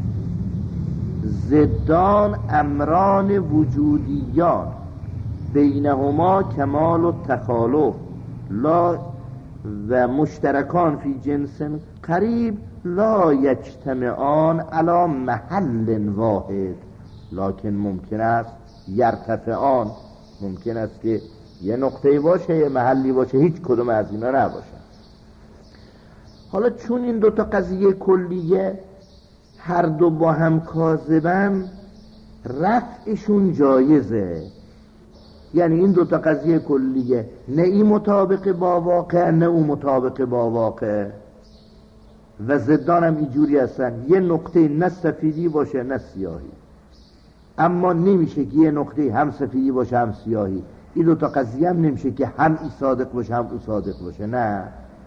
Speaker 2: ضدان امران وجودیان بینهما کمال و تخالف لا و مشترکان فی جنس قریب لا یجتمعان علی محل واحد لکن ممکن است یرتفعان، ممکن است که یه نقطه باشه یه محلی باشه، هیچ کدوم از اینا نباشه. حالا چون این دو تا قضیه کلیه هر دو با هم کاذبن، رفعشون جایزه. یعنی این دو تا قضیه کلیه نه این مطابق با واقع نه اون مطابق با واقع، و ضدان هم اینجوری هستن، یه نقطه نه سفیدی باشه نه سیاهی، اما نمیشه که یه نقطه هم سفیدی باشه هم سیاهی. این دو تا قضیه هم نمیشه که هم ای صادق باشه هم او صادق باشه، نه.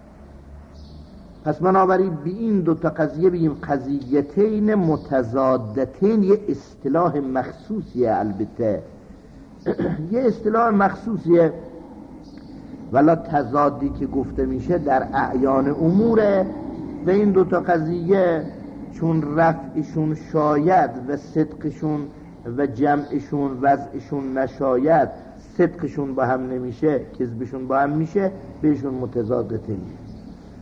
Speaker 2: پس بنابراین به این دو تا قضیه بگیم قضیتین متضادتین، یه اصطلاح مخصوصیه، البته یه اصطلاح مخصوصیه، ولی تضادی که گفته میشه در اعیان اموره. و این دو تا قضیه چون رفعشون شاید و صدقشون و جمعشون وضعشون نشاید، صدقشون با هم نمیشه، کذبشون با هم میشه، بهشون متضادتین.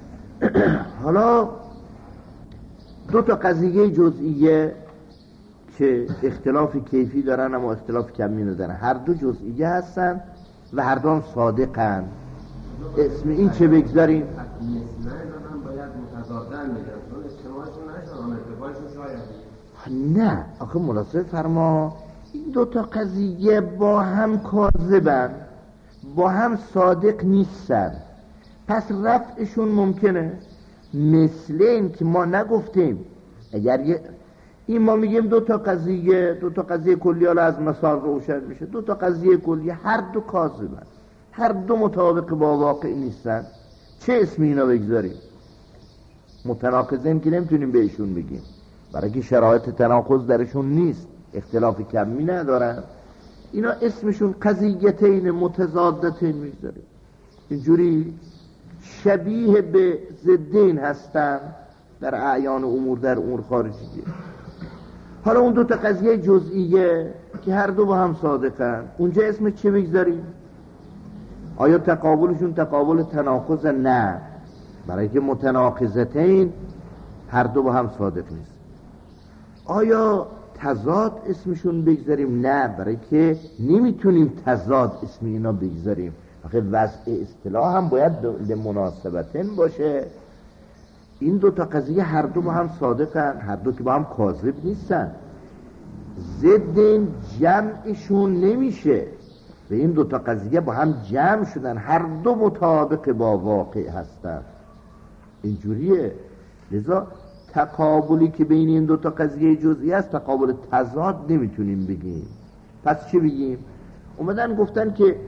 Speaker 2: حالا دو تا قضیه جزئیه که اختلاف کیفی دارن اما اختلاف کمی ندارن، هر دو جزئیه هستن و هر دو هم صادقن. اسم این چه بگذاریم؟ نه آخه ملاحظه فرما این دو تا قضیه با هم کاذبن، با هم صادق نیستن، پس رفعشون ممکنه. مثل این که ما نگفتیم اگر این ما میگیم دو تا قضیه کلیه حالا از مثال روشن میشه، دو تا قضیه کلیه هر دو کاذبن، هر دو مطابق با واقع نیستن، چه اسم اینا بگذاریم؟ متناقضین که نمیتونیم بهشون بگیم، برای که شرایط تناقض درشون نیست، اختلاف کمی ندارن، اینا اسمشون قضیتین متضادتین میگذاریم. اینجوری شبیه به ضدین هستن در اعیان امور، در امور خارجیه. حالا اون دو تا قضیه جزئیه که هر دو با هم صادقن، اونجا اسم چه بگذاریم؟ آیا تقابلشون تقابل تناقض؟ نه، برای که متناقضتین هر دو با هم صادق نیست. آیا تضاد اسمشون بگذاریم؟ نه، برای که نمیتونیم تضاد اسم اینا بگذاریم، آخه وضع اصطلاح هم باید لمناسبتن باشه. این دو تا قضیه هر دو با هم صادقن، هر دو که با هم کاذب نیستن، ضدن جمعشون نمیشه و این دو تا قضیه با هم جمع شدن، هر دو مطابق با واقع هستن. اینجوریه. لذا تقابلی که بین این دو تا قضیه جزئی است تقابل تضاد نمیتونیم بگیم. پس چی بگیم؟ اومدن گفتن که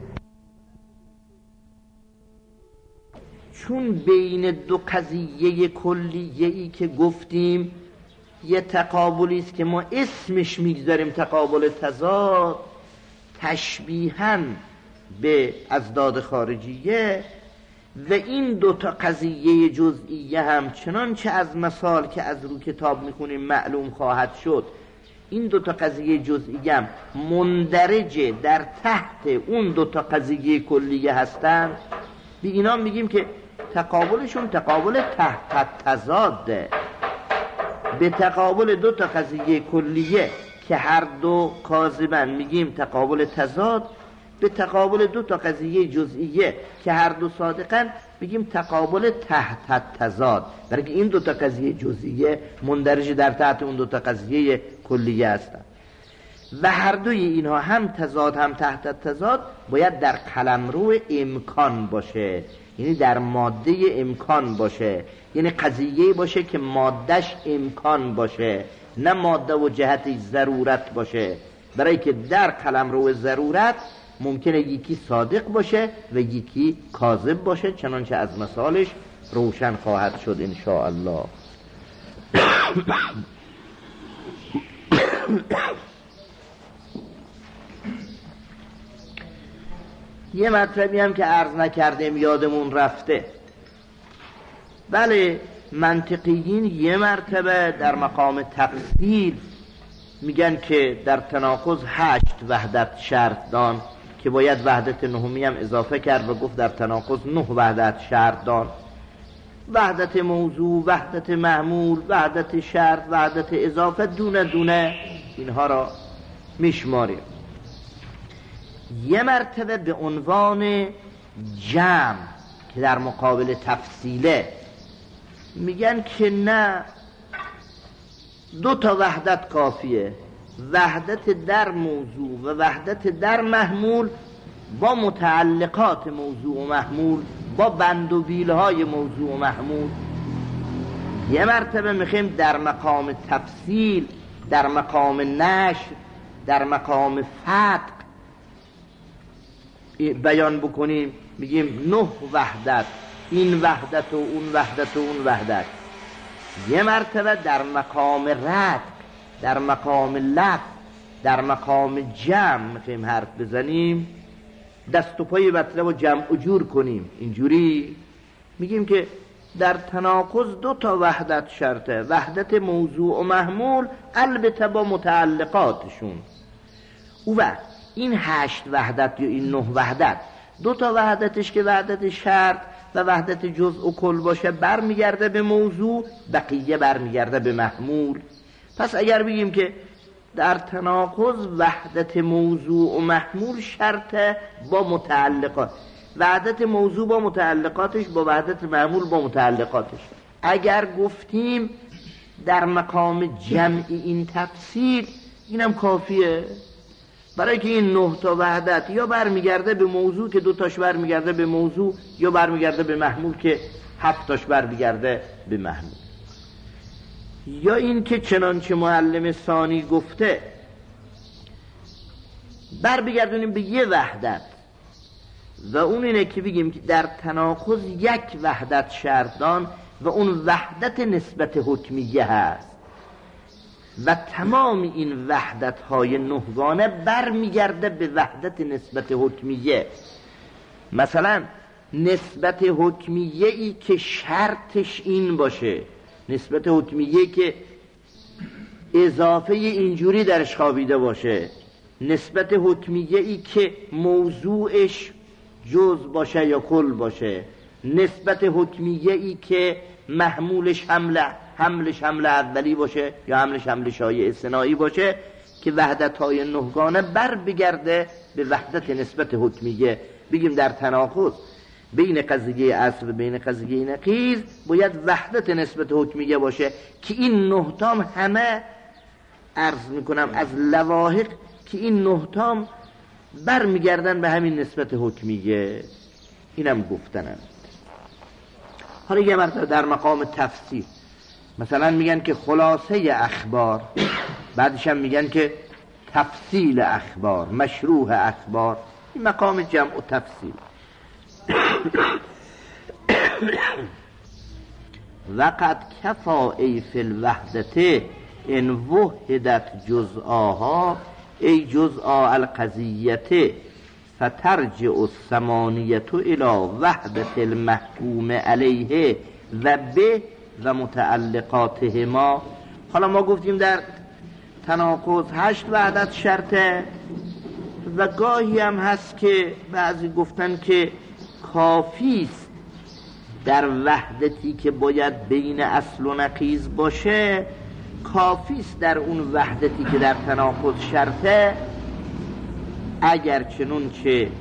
Speaker 2: چون بین دو قضیه کلیه‌ای که گفتیم یه تقابلی است که ما اسمش میگذاریم تقابل تضاد، تشبیهاً به ازداد خارجیه، و این دو تا قضیه جزئیه هم چنانچه از مثال که از رو کتاب میخونیم معلوم خواهد شد، این دو تا قضیه جزئیه هم مندرجه در تحت اون دو تا قضیه کلیه هستن، به اینا میگیم که تقابلشون تقابل تحت تضاده. به تقابل دو تا قضیه کلیه که هر دو کاذبن میگیم تقابل تضاد، به تقابل دو تا قضیه جزئیه که هر دو صادقن میگیم تقابل تحت تضاد، برای که این دو تا قضیه جزئیه مندرج در تحت اون دو تا قضیه کلیه هستن و هر دوی اینها هم تضاد هم تحت تضاد باید در قلمرو امکان باشه، یعنی در ماده امکان باشه، یعنی قضیه باشه که مادهش امکان باشه، نه ماده و جهت ضرورت باشه، برای که در قلمرو ضرورت ممکنه یکی صادق باشه و یکی کاذب باشه، چنانچه از مثالش روشن خواهد شد ان شاء الله. یه مطلبی هم که عرض نکردیم یادمون رفته. بله، منطقیین یه مرتبه در مقام تفصیل میگن که در تناقض 8 وحدت شرط دان که باید وحدت نهمی هم اضافه کرد و گفت در تناقض 9 وحدت شرط دان: وحدت موضوع، وحدت محمول، وحدت شرط، وحدت اضافه، دونه دونه اینها را میشماریم. یه مرتبه به عنوان جمع که در مقابل تفصیله میگن که نه، 2 تا وحدت کافیه، وحدت در موضوع و وحدت در محمول با متعلقات موضوع و محمول، با بند و بیلهای موضوع و محمول. یه مرتبه میخوایم در مقام تفصیل، در مقام نشر، در مقام فتق بیان بکنیم، میگیم 9 وحدت، این وحدت و اون وحدت و اون وحدت. یه مرتبه در مقام رد، در مقام لفظ، در مقام جمع میخوایم حرف بزنیم، دست و پای مطلب رو جمع و جور کنیم. اینجوری میگیم که در تناقض 2 تا وحدت شرطه، وحدت موضوع و محمول، البته با متعلقاتشون. او وقت این 8 وحدت یا این 9 وحدت، 2 تا وحدتش که وحدت شرط و وحدت جزء و کل باشه برمیگرده به موضوع، بقیه برمیگرده به محمول. پس اگر بگیم که در تناقض وحدت موضوع و محمول شرطه با متعلقات، وحدت موضوع با متعلقاتش با وحدت محمول با متعلقاتش. اگر گفتیم در مقام جمع این تفصیل، اینم کافیه، برای که این 9 تا وحدت یا برمیگرده به موضوع که 2 تاش برمیگرده به موضوع، یا برمیگرده به محمول که 7 تاش برمیگرده به محمول. یا این که چنانچه معلم ثانی گفته برمیگردونیم به یه وحدت، و اون اینه که بگیم که در تناقض یک وحدت شرطان و اون وحدت نسبت حکمیه هست، و تمام این وحدت های 9 گانه برمیگرده به وحدت نسبت حکمیه. مثلا نسبت حکمیه ای که شرطش این باشه، نسبت حکمیه که اضافه اینجوری درش خوابیده باشه، نسبت حکمیه ای که موضوعش جز باشه یا کل باشه، نسبت حکمیه ای که محمولش حملش حمل اولی باشه یا حملش حمل شایع ثنایی باشه، که وحدت های 9 گانه بر بگرده به وحدت نسبت حکمیه. بگیم در تناقض بین قضیه اصل و بین قضیه نقیض باید وحدت نسبت حکمیه باشه، که این 9 تام همه عرض میکنم از لواحق که این 9 تام بر میگردن به همین نسبت حکمیه. اینم گفتنم. حالا یه مرتبه در مقام تفسیر مثلا میگن که خلاصه اخبار، بعدش هم میگن که تفصیل اخبار، مشروح اخبار. این مقام جمع و تفصیل. وقد کفا ای فی الوحدت ان وحدت جزءها ای جزء القضیت فترجع الثمانیه الى وحدت المحکوم علیه و به و متعلقاتهما. حالا ما گفتیم در تناقض 8 وحدت شرطه، و گاهی هم هست که بعضی گفتن که کافیست در وحدتی که باید بین اصل و نقیض باشه، کافیست در اون وحدتی که در تناقض شرطه، اگر چنون که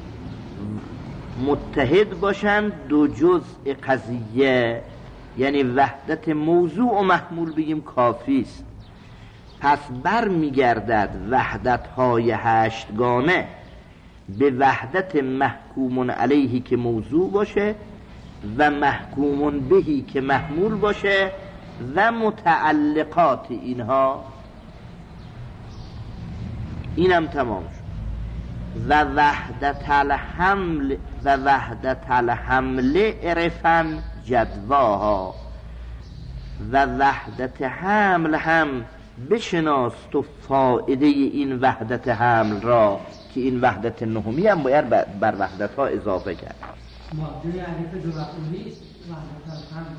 Speaker 2: متحد باشن 2 جزء قضیه، یعنی وحدت موضوع و محمول بگیم کافیست. پس بر میگردد وحدت های 8 گانه به وحدت محکوم علیهی که موضوع باشه و محکوم بهی که محمول باشه و متعلقات اینها. اینم تمام شد. و وحدت الحمل عرفن جدواها، و وحدت حمل هم بشناست و فائده این وحدت حمل را، که این وحدت نهمی هم باید بر وحدت ها اضافه کرد.
Speaker 3: معادل عریف 2 مفعولی است وحدت الحمل.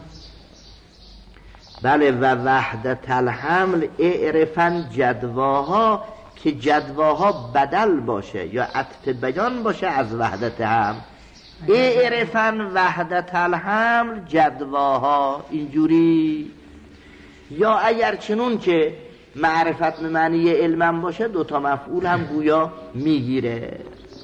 Speaker 2: بله، و وحدت الحمل اعرفن جدواها، که جدواها بدل باشه یا عطف بیان باشه از وحدت حمل. اعرفن وحدت الحمل جدواها، اینجوری. یا اگر چنون که معرفت به معنی علمم باشه 2 تا مفعول هم گویا میگیره.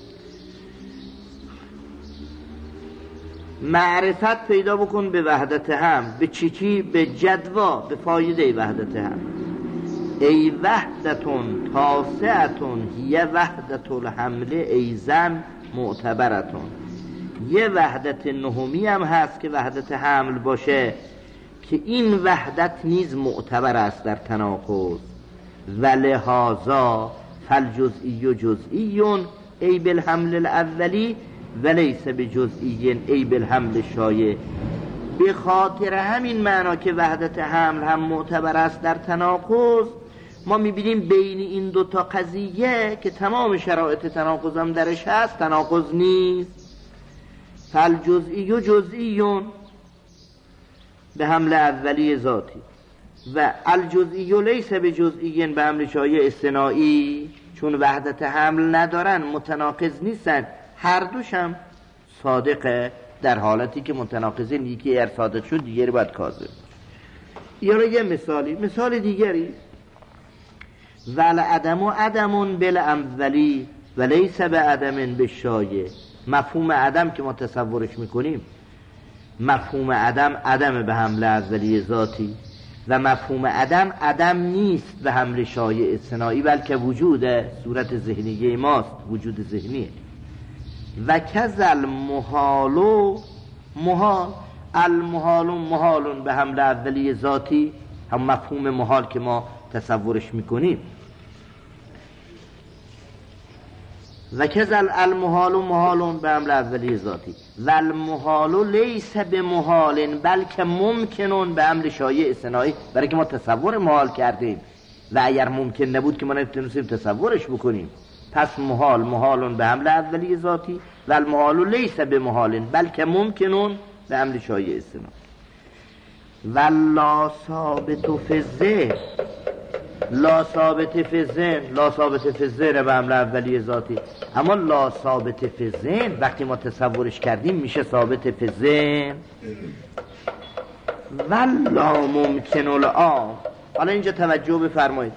Speaker 2: معرفت پیدا بکن به وحدت هم، به چی؟ به جدوا، به فایده وحدت هم. ای وحدتون تاسعتون هی وحدت الحمل ایزن معتبرتون. یه وحدت نهمی هم هست که وحدت حمل باشه، که این وحدت نیز معتبر است در تناقض. و لهذا فالجزئی جزئی ای بالحمل الاولی و لیس بجزئی ای بالحمل شایع. به خاطر همین معنا که وحدت حمل هم معتبر است در تناقض، ما میبینیم بین این 2 تا قضیه که تمام شرایط تناقض هم درش هست تناقض نیست. فالجزئی جزئی به حمل اولی ذاتی و الجزئی لیس بجزئی به حمل شایع اصطناعی، چون وحدت حمل ندارن متناقض نیستن، هر دوش هم صادقه، در حالتی که متناقضین یکی اگر صادق شد دیگری باید کاذب. یا یه مثال دیگری، والعدم عدم بالاولی و لیس بعدم بالشایع. مفهوم عدم که ما تصورش میکنیم، مفهوم عدم به حمل اولی ذاتی و مفهوم عدم نیست به حمل شایع اصطناعی، بلکه وجود صورت ذهنیه ماست، وجود ذهنیه. و کذل محال به حمل اولی ذاتی، هم مفهوم محال که ما تصورش میکنیم. و کذل محال به حمل اولی ذاتی و المحال لیس به محال بلکه ممکنون به حمل شایع اصطناعی، برای که ما تصور محال کردیم و اگر ممکن نبود که ما نتونستیم تصورش بکنیم. پس محال به حمل اولی ذاتی و المحال لیس به محال بلکه ممکنون به حمل شایع اصطناعی. و لا ثابت فی الذهن، لا ثابت فی الذهن به حمل اولی ذاتی، اما لا ثابت فی الذهن وقتی ما تصورش کردیم میشه ثابت فی الذهن. و لا ممکن العام. حالا اینجا توجه بفرمایید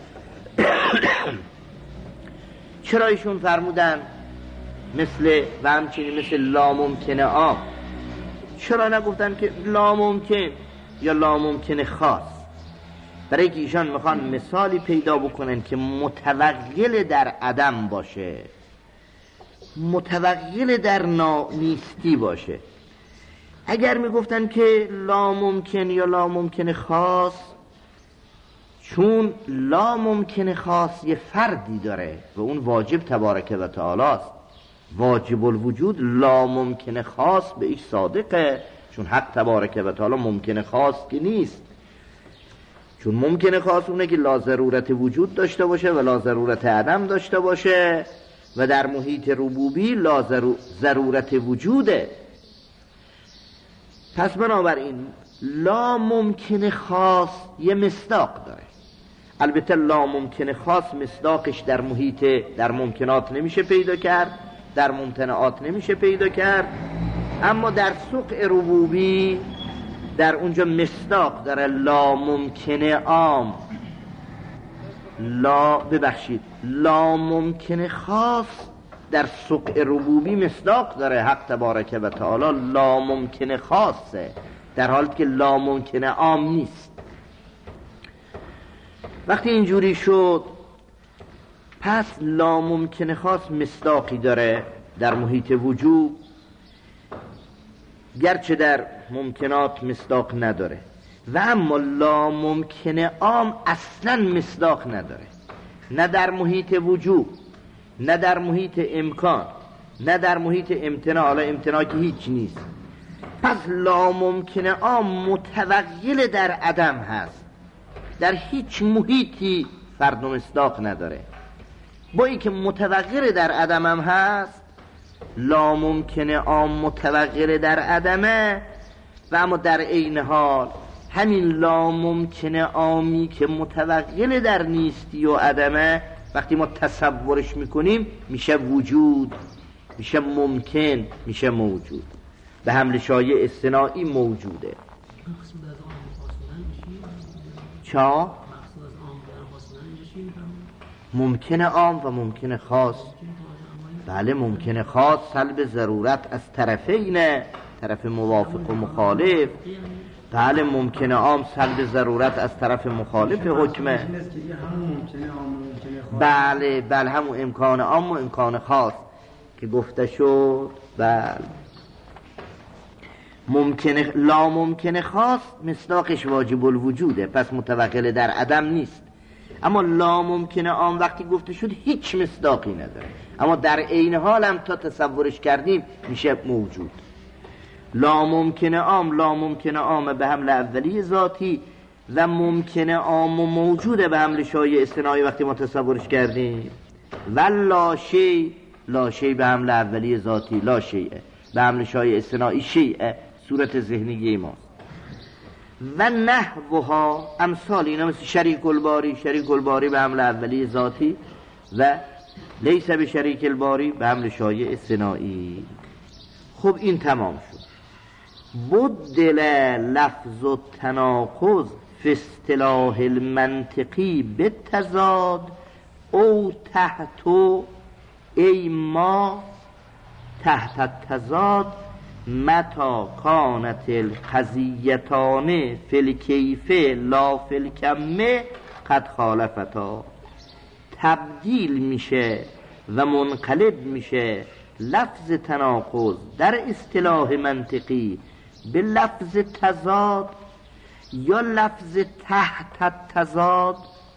Speaker 2: چرا ایشون فرمودن مثل و همچنین مثل لا ممکن عام، چرا نگفتن که لا ممکن یا لا ممکن خاص؟ برای که ایشان میخوان مثالی پیدا بکنن که متوغل در عدم باشه، متوغل در نیستی باشه. اگر میگفتن که لا ممکن یا لا ممکن خاص، چون لا ممکن خاص یه فردی داره و اون واجب تبارک و تعالی است، واجب الوجود لا ممکن خاص به ایش صادقه، چون حق تبارک و تعالی ممکن خاص که نیست. چون ممکن خاص اونه که لا ضرورت وجود داشته باشه و لا ضرورت عدم داشته باشه و در محیط ربوبی لا ضرورت وجوده. پس بنابراین لا ممکن خاص یه مصداق داره. البته لا ممکن خاص مصداقش در محیط در ممکنات نمیشه پیدا کرد، در ممتنعات نمیشه پیدا کرد، اما در سوق ربوبی در اونجا مصداق داره. لا ممکن عام، لا ممکن خاص در سوق ربوبی مصداق داره. حق تبارک و تعالی لا ممکن خاصه، در حالی که لا ممکن عام نیست. وقتی اینجوری شد پس لا ممکن خاص مصداقی داره در محیط وجود، گرچه در ممکنات مصداق نداره. و اما لا ممکن عام اصلا مصداق نداره، نه در محیط وجود، نه در محیط امکان، نه در محیط امتناع. حالا امتناع که هیچ نیست. پس لا ممکن عام متوغل در عدم هست، در هیچ محیطی فرد و مصداق نداره. با این که متوغل در عدم هم هست، لا ممکن عام متوغل در عدمه، و اما در عین حال همین لا ممکن عامی که متوغل در نیستی و عدمه وقتی ما تصورش میکنیم میشه وجود، میشه ممکن، میشه موجود. به حمل شایع اصطناعی موجوده. چا؟ ممکن عام و ممکن خاص. بله ممکن خاص سلب ضرورت از طرفین، طرف موافق و مخالف. بله ممکن عام سلب ضرورت از طرف مخالف حکمه. بله همون امکان عام و امکان خاص که گفته شد. بله لا ممکن خاص مصداقش واجب الوجوده، پس متوغل در عدم نیست. اما لا ممکن عام وقتی گفته شد هیچ مصداقی نداره، اما در عین حال هم تا تصورش کردیم میشه موجود. لا ممکن عام به حمل اولی ذاتی و ممکن عام و موجوده به حمل شایع اصطناعی وقتی ما تصورش کردیم. و لا شی به حمل اولی ذاتی، لا شیعه به حمل شایع اصطناعی شیعه صورت ذهنی ماست. و نحوها امثال اینا مثل شریک الباری به حمل اولی ذاتی و لیس به شریک الباری به حمل شایع اصطناعی. خب این تمام شد. بدل لفظ التناقض فی اصطلاح المنطقی بالتضاد او تحتو ای ما تحت التضاد متا کانت القضیتان فی الکیف لا فی الکم قد خالفتا. تبدیل میشه و منقلب میشه لفظ تناقض در اصطلاح منطقی به لفظ تضاد یا لفظ تحت التضاد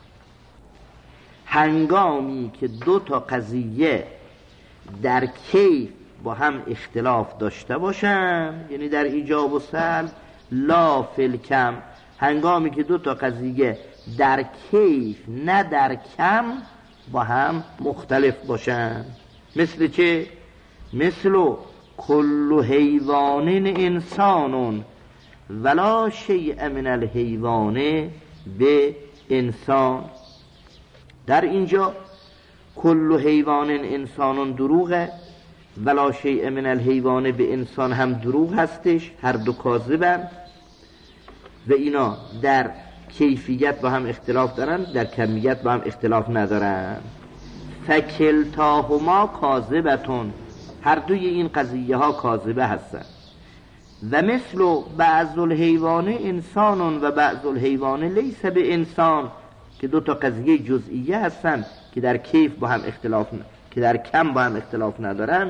Speaker 2: هنگامی که دو تا قضیه در کیف با هم اختلاف داشته باشن، یعنی در ایجاب و سلب، لا فی الکم، هنگامی که دو تا قضیه در کیف نه در کم با هم مختلف باشن. مثل چه؟ مثل کل حیوان انسان ولا شیء من الحیوان به انسان. در اینجا کل حیوان انسان دروغه، ولا شیء من الحیوان به انسان هم دروغ هستش، هر دو کاذبن و اینا در کیفیت با هم اختلاف دارن، در کمیت با هم اختلاف ندارن. فکلتاهما کاذبتون، هر دوی این قضیه ها کاذبه هستن. و مثل بعض الحیوان انسان و بعض الحیوان لیس به انسان، که دو تا قضیه جزئیه هستن که در کیف با هم اختلاف که در کم با هم اختلاف ندارن.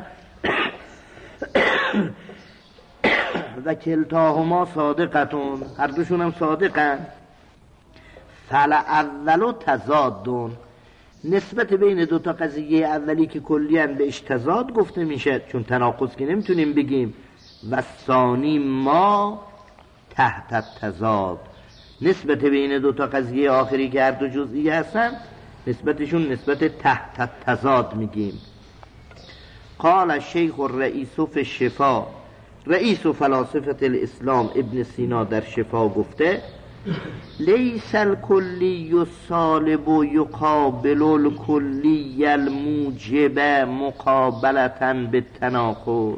Speaker 2: و کلتاهما صادقتون، هر دوشون هم صادقن. فالاول تضادون، نسبت بین دو تا قضیه اولی که کلیاً بهش تضاد گفته میشه چون تناقض که نمیتونیم بگیم. و ثانی ما تحت التضاد، نسبت بین دو تا قضیه آخری که هر دو جزئیه هستن نسبتشون نسبت تحت التضاد میگیم. قال الشیخ الرئیس فی الشفا، رئیس فلاسفه الاسلام ابن سینا در شفا گفته لیس الکلی السالب یقابل الکلی الموجب مقابلة بالتناقض.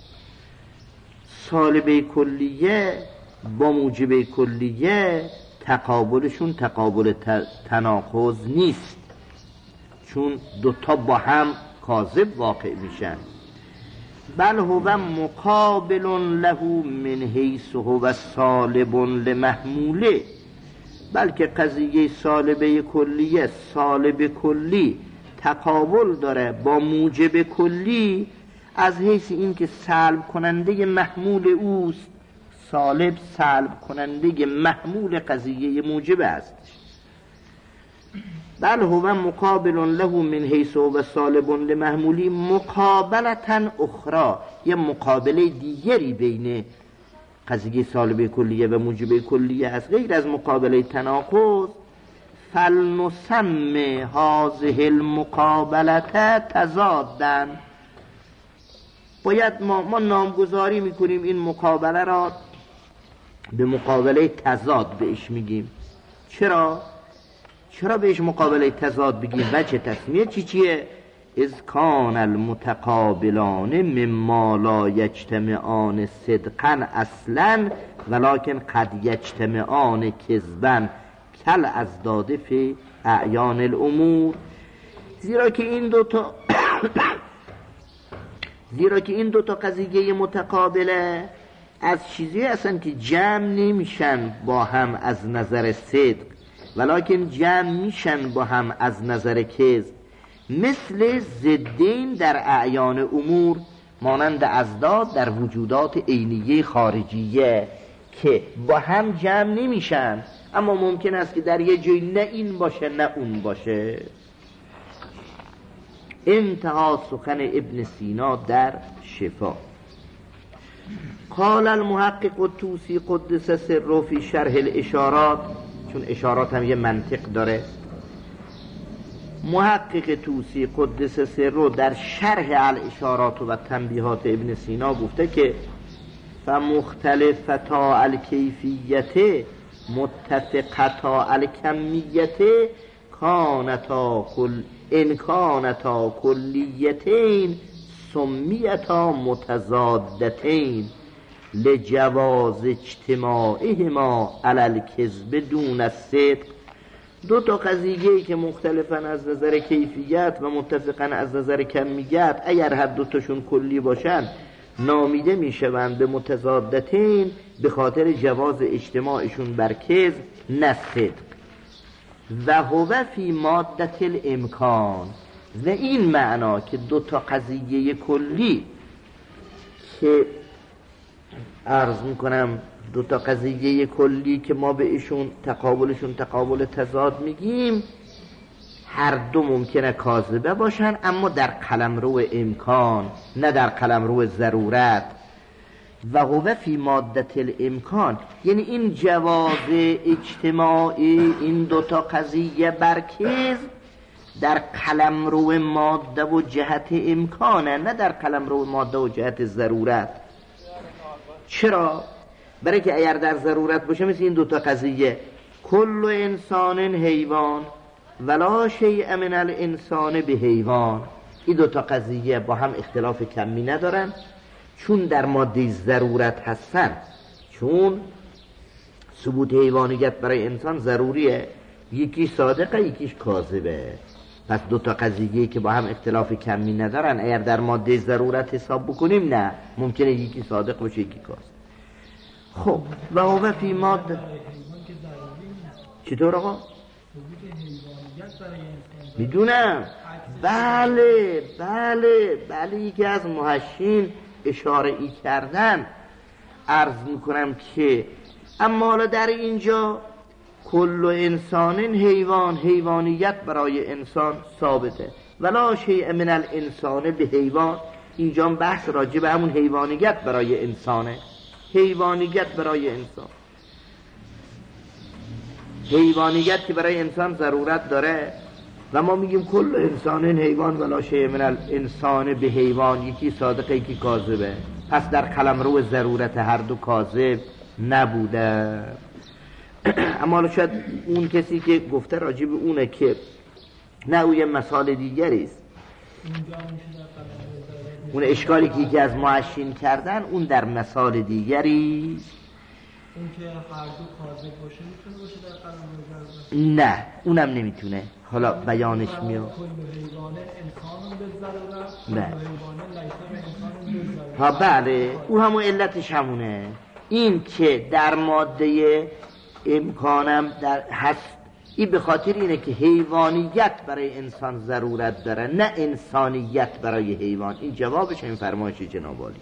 Speaker 2: سالبه کلیه با موجب کلیه تقابلشون تقابل تناقض نیست، چون دوتا با هم کاذب واقع میشن. بل هو مقابل له من حیث هو سالب لمحموله، بلکه قضیه سالبه کلیه، سالب کلی تقابل داره با موجب کلی از حیث این که سلب کننده محمول اوست. سالب سلب کننده محمول قضیه موجب است. بل هو مقابل له من حیث هو سالب لمحمولی مقابلة اخرى، یه مقابله دیگری بین قضیه سالبه کلیه و موجب کلیه هست غیر از مقابله تناقض. فلنسمي هذه المقابله تضادن، باید ما نامگذاری میکنیم این مقابله را به مقابله تضاد بهش میگیم. چرا بهش مقابله تضاد بگیم؟ وجه تسمیه چیه؟ اذ کان المتقابلان مما لا یجتمعان صدقا اصلا ولکن قد یجتمعان کذبا کل ازداد فی اعیان الامور. زیرا که این دو تا قضیه متقابله از چیزی هستن که جمع نمیشن با هم از نظر صدق، ولکن جمع میشن با هم از نظر کذب. مثل ضدین در اعیان امور، مانند ازداد در وجودات عینیه خارجیه که با هم جمع نمیشن، اما ممکن است که در یه جای نه این باشه نه اون باشه. انتها سخن ابن سینا در شفا. قال المحقق الطوسی قدس سره فی شرح الاشارات، چون اشارات هم یه منطق داره، محقق طوسی قدس سره در شرح الاشارات و تنبیهات ابن سینا گفته که فمختلفتا الکیفیت متفقتا الکمیت ان کانتا کلیتین سمیتا متضادتین لجواز اجتماعهما علی الکذب دون الصدق دو تا قضیه‌ای که مختلفن از نظر کیفیت و متفقن از نظر کمیت، اگر هر دو تاشون کلی باشن نامیده میشوند به متضادتین به خاطر جواز اجتماعشون بر کذب نه صدق. و هو فی مادة الامکان، و این معنا که دو تا قضیه کلی که عرض میکنم دو تا قضیه کلی که ما بهشون تقابلشون تقابل تضاد میگیم، هر دو ممکنه کاذبه باشن اما در قلمرو امکان نه در قلمرو ضرورت. و هو فی مادة الامکان یعنی این جواز اجتماعی این دو تا قضیه بر کذب در قلمرو ماده و جهت امکانه نه در قلمرو ماده و جهت ضرورت. چرا؟ برای که اگر در ضرورت باشه مثل این دوتا قضیه کل انسان حیوان ولا شیء من الانسان به حیوان، این دوتا قضیه با هم اختلاف کمی ندارن چون در ماده ضرورت هستن، چون ثبوت حیوانیت برای انسان ضروریه، یکی صادقه یکیش کاذبه. پس دوتا قضیه که با هم اختلاف کمی ندارن اگر در ماده ضرورت حساب بکنیم نه ممکنه یکی صادق باشه یکی کاذب. خب و هو فی ماده چطور آقا؟ میدونم بله یکی از محشین اشاره ای کردن. عرض میکنم که اما حالا در اینجا کل انسان حیوان، حیوانیت برای انسان ثابته، ولا شیء من الانسان به حیوان، اینجا بحث راجع به همون حیوانیت برای انسانه. حیوانیت برای انسان، حیوانیت که برای انسان ضرورت داره و ما میگیم کل انسان حیوان ولا شیء من الانسان به حیوان، یکی صادقه یکی کاذبه. پس در قلمرو ضرورت هر دو کاذب نبوده. اما حالا شاید اون کسی که گفته راجع به اونه که نه او یه مثال دیگری است، اون اشکالی که یکی از معشین کردن اون در مثال دیگری،
Speaker 3: اون که هر دو کاذب باشه میتونه باشه در قلمرو ضرورت؟
Speaker 2: نه اونم نمیتونه، حالا بیانش میاد.
Speaker 3: کل حیوان انسان به ضرورت،
Speaker 2: نه
Speaker 3: حیوان لیس انسان به ضرورت.
Speaker 2: ها بله اون همون علتش همونه، این که در ماده امکانم در هست، این به خاطر اینه که حیوانیت برای انسان ضرورت داره نه انسانیت برای حیوان. این جوابش این فرمایش جناب عالی.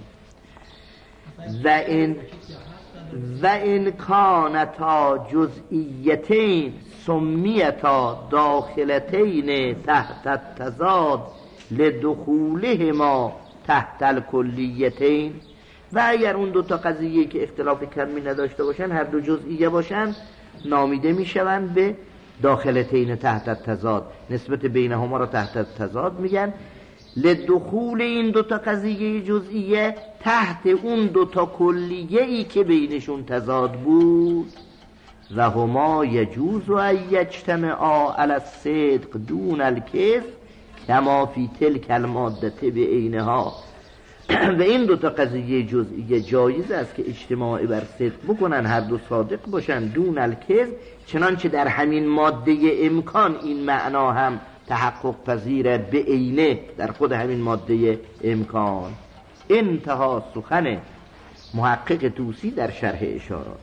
Speaker 2: و این کانتا جزئیتین سمیتا داخلتین تحت التضاد لدخولهما تحت الکلیتین. و اگر اون دوتا قضیه که اختلاف کمی نداشته باشن هر دو جزئیه باشن نامیده میشوند به داخلتین تحت التضاد، نسبت بینهما را تحت التضاد میگن. لدخول این دوتا قضیه جزئیه تحت اون دوتا کلیه ای که بینشون تضاد بود. و هما یجوز ان یجتمعا علی الصدق دون الکذب کما فی تلک الماده بعینها. و این دوتا قضیه جزئیه جایز است که اجتماع بر صدق بکنن، هر دو صادق باشن دون الکذب، چنانچه در همین ماده امکان این معنا هم تحقق پذیره به عینه در خود همین ماده امکان. انتها سخن محقق طوسی در شرح اشارات.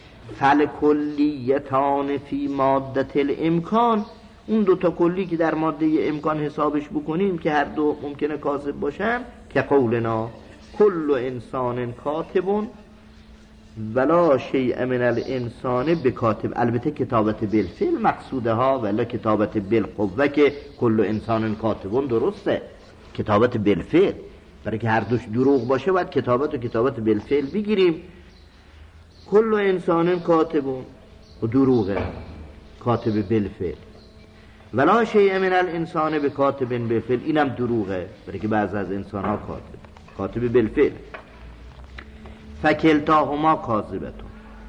Speaker 2: فالکلیتان فی ماده الامکان، اون دوتا کلی که در ماده امکان حسابش بکنیم که هر دو ممکنه کاذب باشن، که قولنا کل انسان کاتبون ولا شیء من الانسان بکاتب. البته کتابت بالفعل مقصوده ها ولا کتابت بالقوه، که کل انسان کاتبون درسته کتابت بالفعل، برای که هر دوش دروغ باشه باید کتابت و کتابت بالفعل بگیریم. کل انسان کاتبون و دروغه کاتب بالفعل، ولا شیء من الانسان بکاتب بالفعل اینم دروغه، برای که بعض از انسان ها کاتب بالفعل. فکلتاهما کاذبتون.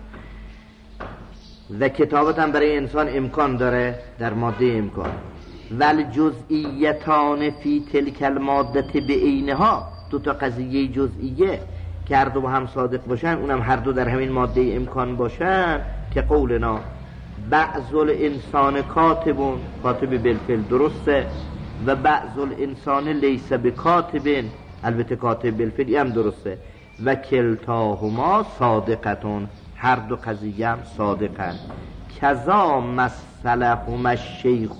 Speaker 2: و کتابت هم برای انسان امکان داره در ماده امکان. ول جزئیتان فی تلک الماده بعینها، دو تا قضیه جزئیه که هر دو با هم صادق باشن، اونم هر دو در همین ماده امکان باشن، که قولنا بعض الانسان کاتبون، کاتب بالفعل درسته، و بعض الانسان لیس بکاتب، البته کاتب بالفعل هم درسته، و کلتاهما صادقتون، هر دو قضیه هم صادقن. کذا مثلهما الشیخ،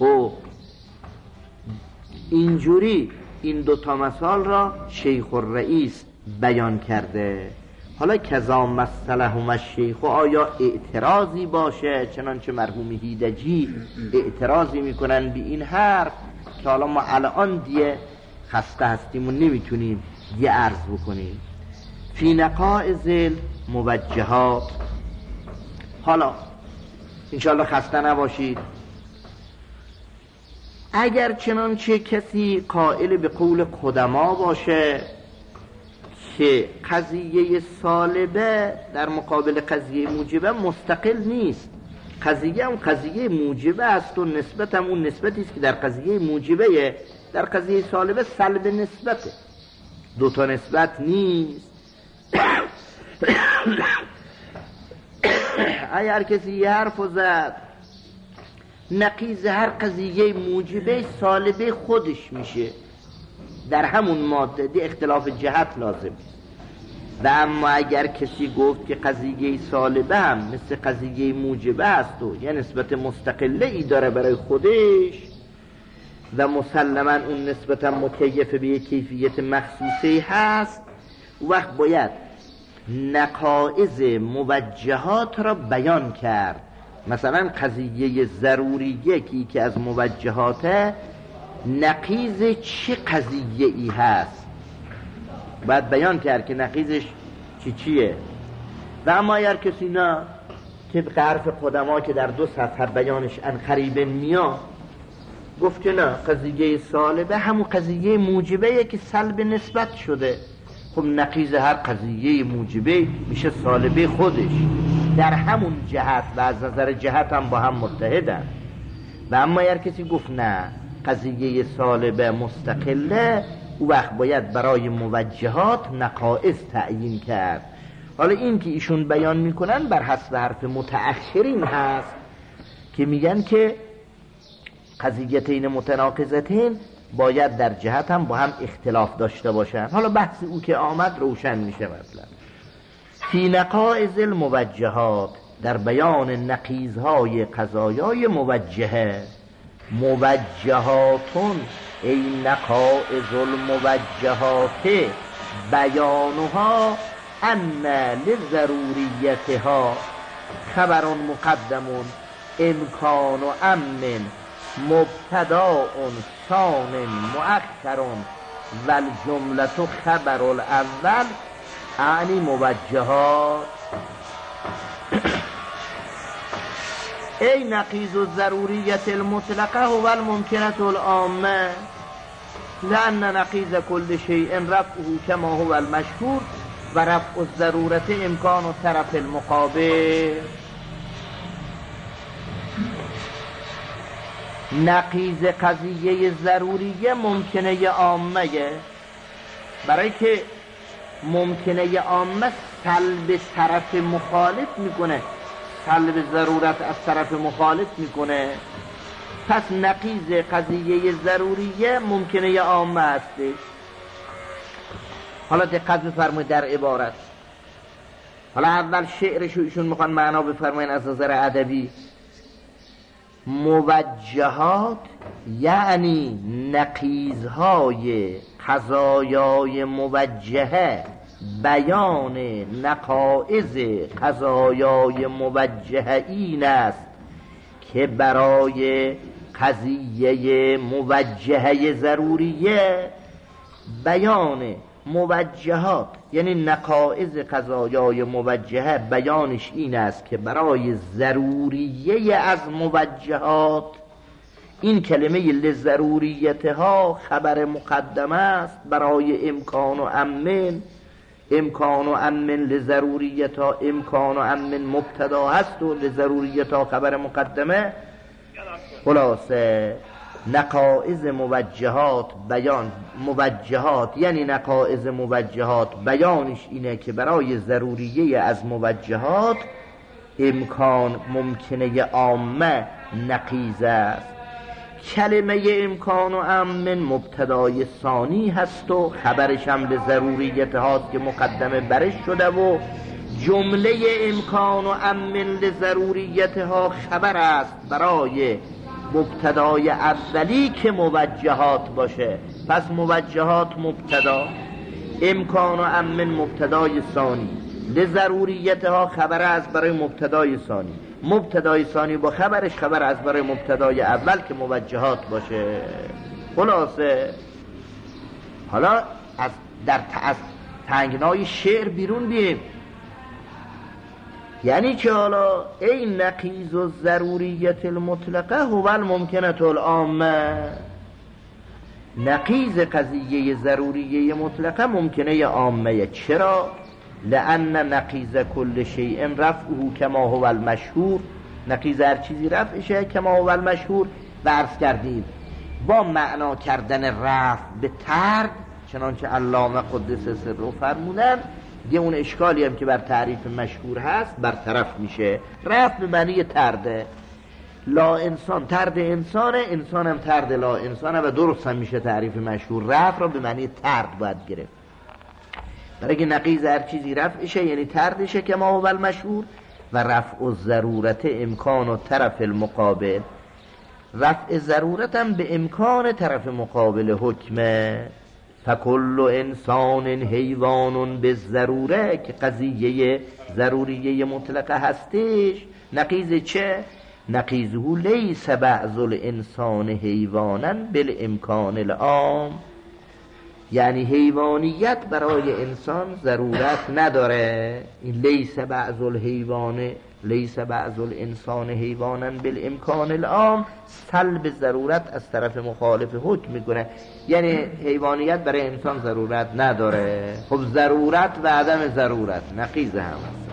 Speaker 2: اینجوری این دوتا مثال را شیخ الرئیس بیان کرده. حالا کذا مثلهما الشیخ، آیا اعتراضی باشه؟ چنانچه مرحوم هیدجی اعتراضی میکنن به این حرف که حالا ما الان دیگه خسته هستیم و نمیتونیم یه عرض بکنیم. فی نقائض موجهات، حالا انشاءالله خسته نباشید. اگر چنانچه کسی قائل به قول قدما باشه که قضیه سالبه در مقابل قضیه موجبه مستقل نیست، قضیه هم قضیه موجبه است و نسبت هم اون نسبتی است که در قضیه موجبه، در قضیه سالبه سلب نسبته، دوتا نسبت نیست. اگر کسی یه حرف زد نقیض هر قضیه موجبه سالبه خودش میشه، در همون ماده دی اختلاف جهت لازم. و اما اگر کسی گفت که قضیه سالبه هم مثل قضیه موجبه است و یه نسبت مستقله ای داره برای خودش و مسلما اون نسبت هم مکیف به یک کیفیت مخصوصی هست، وقت باید نقائض موجهات را بیان کرد. مثلا قضیه ضروریه که از موجهاته نقیض چه قضیه ای هست، باید بیان کرد که نقیضش چیه. و اما اگر کسی نه طبق حرف قدما که در 2 صفحه بیانش عنقریبا میاد گفت که نه قضیه سالبه همون قضیه موجبه که سلب نسبت شده، خب نقیض هر قضیه موجبه میشه سالبه خودش، در همون جهت و از نظر جهت هم با هم متحدن. و اما اگر کسی گفت نه قضیه سالبه مستقله، او وقت باید برای موجهات نقائص تعیین کرد. حالا این که ایشون بیان میکنن بر حسب حرف متأخرین هست که میگن که قضیتین متناقضتین باید در جهت هم با هم اختلاف داشته باشن. حالا بحث او که آمد روشن میشه. مثلا فی نقائض الموجهات، در بیان نقیضهای قضایای موجهه، موجهاتون ای نقائض الموجهات بیانها ان لضروریتها خبر مقدم امکان و امن مبتداء ثان مؤخر والجملة خبر الاول اعنی موجهات. ای نقیض الضروریت المطلقه هو الممکنة العامه لأن نقیض كل شيء رفعه كما هو المشهور و رفع الضرورت امکان الطرف المقابل. نقیض قضیه ضروریه ممکنه عامه، برای که ممکنه عامه سلب طرف مخالف میکنه، سلب ضرورت از طرف مخالف میکنه. پس نقیض قضیه ضروریه ممکنه عامه هستی. حالا دقت بفرمایید در عبارت. حالا اول شعرشو ایشون میخوان معنا بفرمایید از نظر ادبی. موجهات یعنی نقیضهای قضایای موجهه، بیان نقائض قضایای موجهه این است که برای قضیه موجهه ضروریه بیان موجهات یعنی نقائض قضایای موجهه بیانش این است که برای ضروریه از موجهات، این کلمه لضروریتها خبر مقدم است برای امکان و امن. امکان و امن لضروریتها، امکان و امن مبتدا هست و لضروریتها خبر مقدمه. خلاصه نقائض موجهات بیان، موجهات یعنی نقائض موجهات بیانش اینه که برای ضروریه از موجهات امکان ممکنه عامه نقیض است. کلمه امکان و امن مبتدای ثانی هست و خبرش هم به ضروریت هاست که مقدمه برش شده و جمله امکان و امن لضروریت ها خبر است برای مبتدای اولی که موجهات باشه. پس موجهات مبتدا، امکان و امن مبتدای ثانی، لضروریت ها خبر است برای مبتدای ثانی، مبتدای ثانی با خبرش خبر است برای مبتدای اول که موجهات باشه. خلاصه حالا از تنگنای شعر بیرون بیایم، یعنی که حالا ای نقیض و ضروریت المطلقه هو الممکنه العامه، نقیض قضیه ضروریه مطلقه ممکنه عامه. چرا؟ لأن نقیض کل شیء رفعه کما هو المشهور، نقیض هر چیزی رفعشه کما هو المشهور. و عرض کردیم با معنا کردن رفع به طرد، چنانچه علامه قدس سره فرمودن، یه اون اشکالی هم که بر تعریف مشهور هست برطرف میشه. رفع به معنی طرده، لا انسان طرد انسانه، انسان هم طرد لا انسانه و درست هم میشه تعریف مشهور. رفع را به معنی طرد باید گرفت، برای که نقیض هر چیزی رفعشه یعنی طردشه که ما هو المشهور. و رفع و ضرورت امکان و طرف المقابل، رفع ضرورت هم به امکان طرف مقابل حکمه. فکل انسان حیوان به ضروره که قضیه ضروریه مطلقه هستش. نقیض چه؟ نقیضه لیس بعض الانسان حیوانا بالامکان العام، یعنی حیوانیت برای انسان ضرورت نداره. این لیس بعض الحیوان لیس بعض الانسان حیوانا بالامکان العام سلب ضرورت از طرف مخالف حکم میکنه، یعنی حیوانیت برای انسان ضرورت نداره. خب ضرورت و عدم ضرورت نقیض هم هست.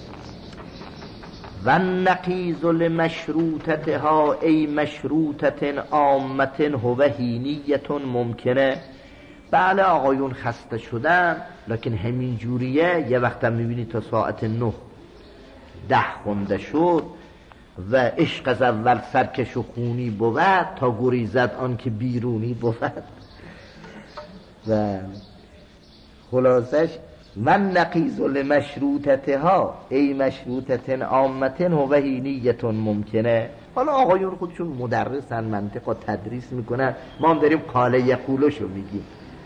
Speaker 2: و نقیض لمشروطتها ای مشروطت عامت هو حینیت ممکنه. بله آقایون خسته شدن، لکن همین جوریه. یه وقتا میبینی تا ساعت 9 10 خونده شد و عشق از اول سرکش و خونی بود تا گریزد آن که بیرونی بود. و خلاصش من نقیض لمشروطتها ای مشروطت عامت هو حینیت ممکنه. حالا آقایون خودشون مدرسن، منطق و تدریس میکنن، ما هم داریم قاله یقولشو میگیم.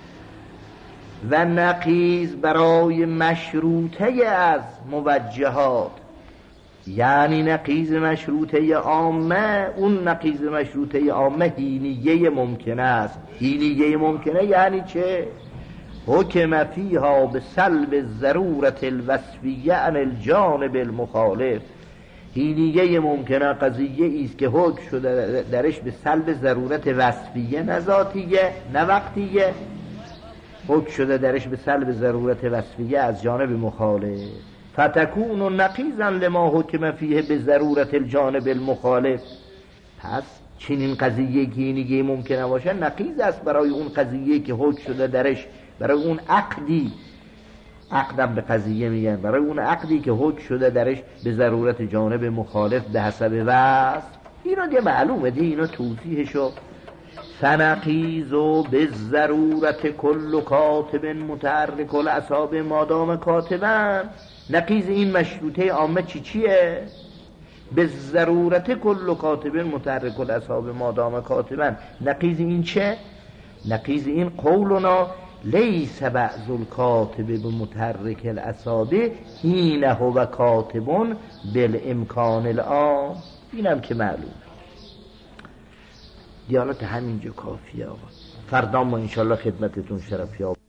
Speaker 2: و نقیض برای مشروطه از موجهات، یعنی نقیض مشروطه عامه، اون نقیض مشروطه عامه حینیه ممکنه است. حینیه ممکنه یعنی چه؟ حکم فیها به سلب ضرورت الوصفیه عن الجانب المخالف. حینیه ممکنه قضیه ایست که حکم شده درش به سلب ضرورت وصفیه، نه ذاتیه نه وقتیه، حکم شده درش به سلب ضرورت وصفیه از جانب مخالف. فتکون نقیضا لما حکم فیه به ضرورت الجانب المخالف. پس چنین قضیه که حینیه ممکنه باشه نقیض است برای اون قضیه که حکم شده درش، برای اون عقدی، عقدم به قضیه میگن، برای اون عقدی که حکم شده درش به ضرورت جانب مخالف به حسب وصف. اینا دیگه معلومه دیگه، اینا توضیحشو. فنقیض به ضرورت کل کاتب متحرک الاعصاب مادام کاتبن. نقیض این مشروطه عامه چیه؟ به ضرورت کل کاتب متحرک الاعصاب مادام کاتبن. نقیض این چه؟ نقیض این قولنا لیس بعض الکاتب بمتحرک الاعصاب حین هو کاتبون بالامکان العام. اینم که معلوم. دیالت همینجا کافیه آقا. فردا ما انشالله خدمتتون شرفیاب.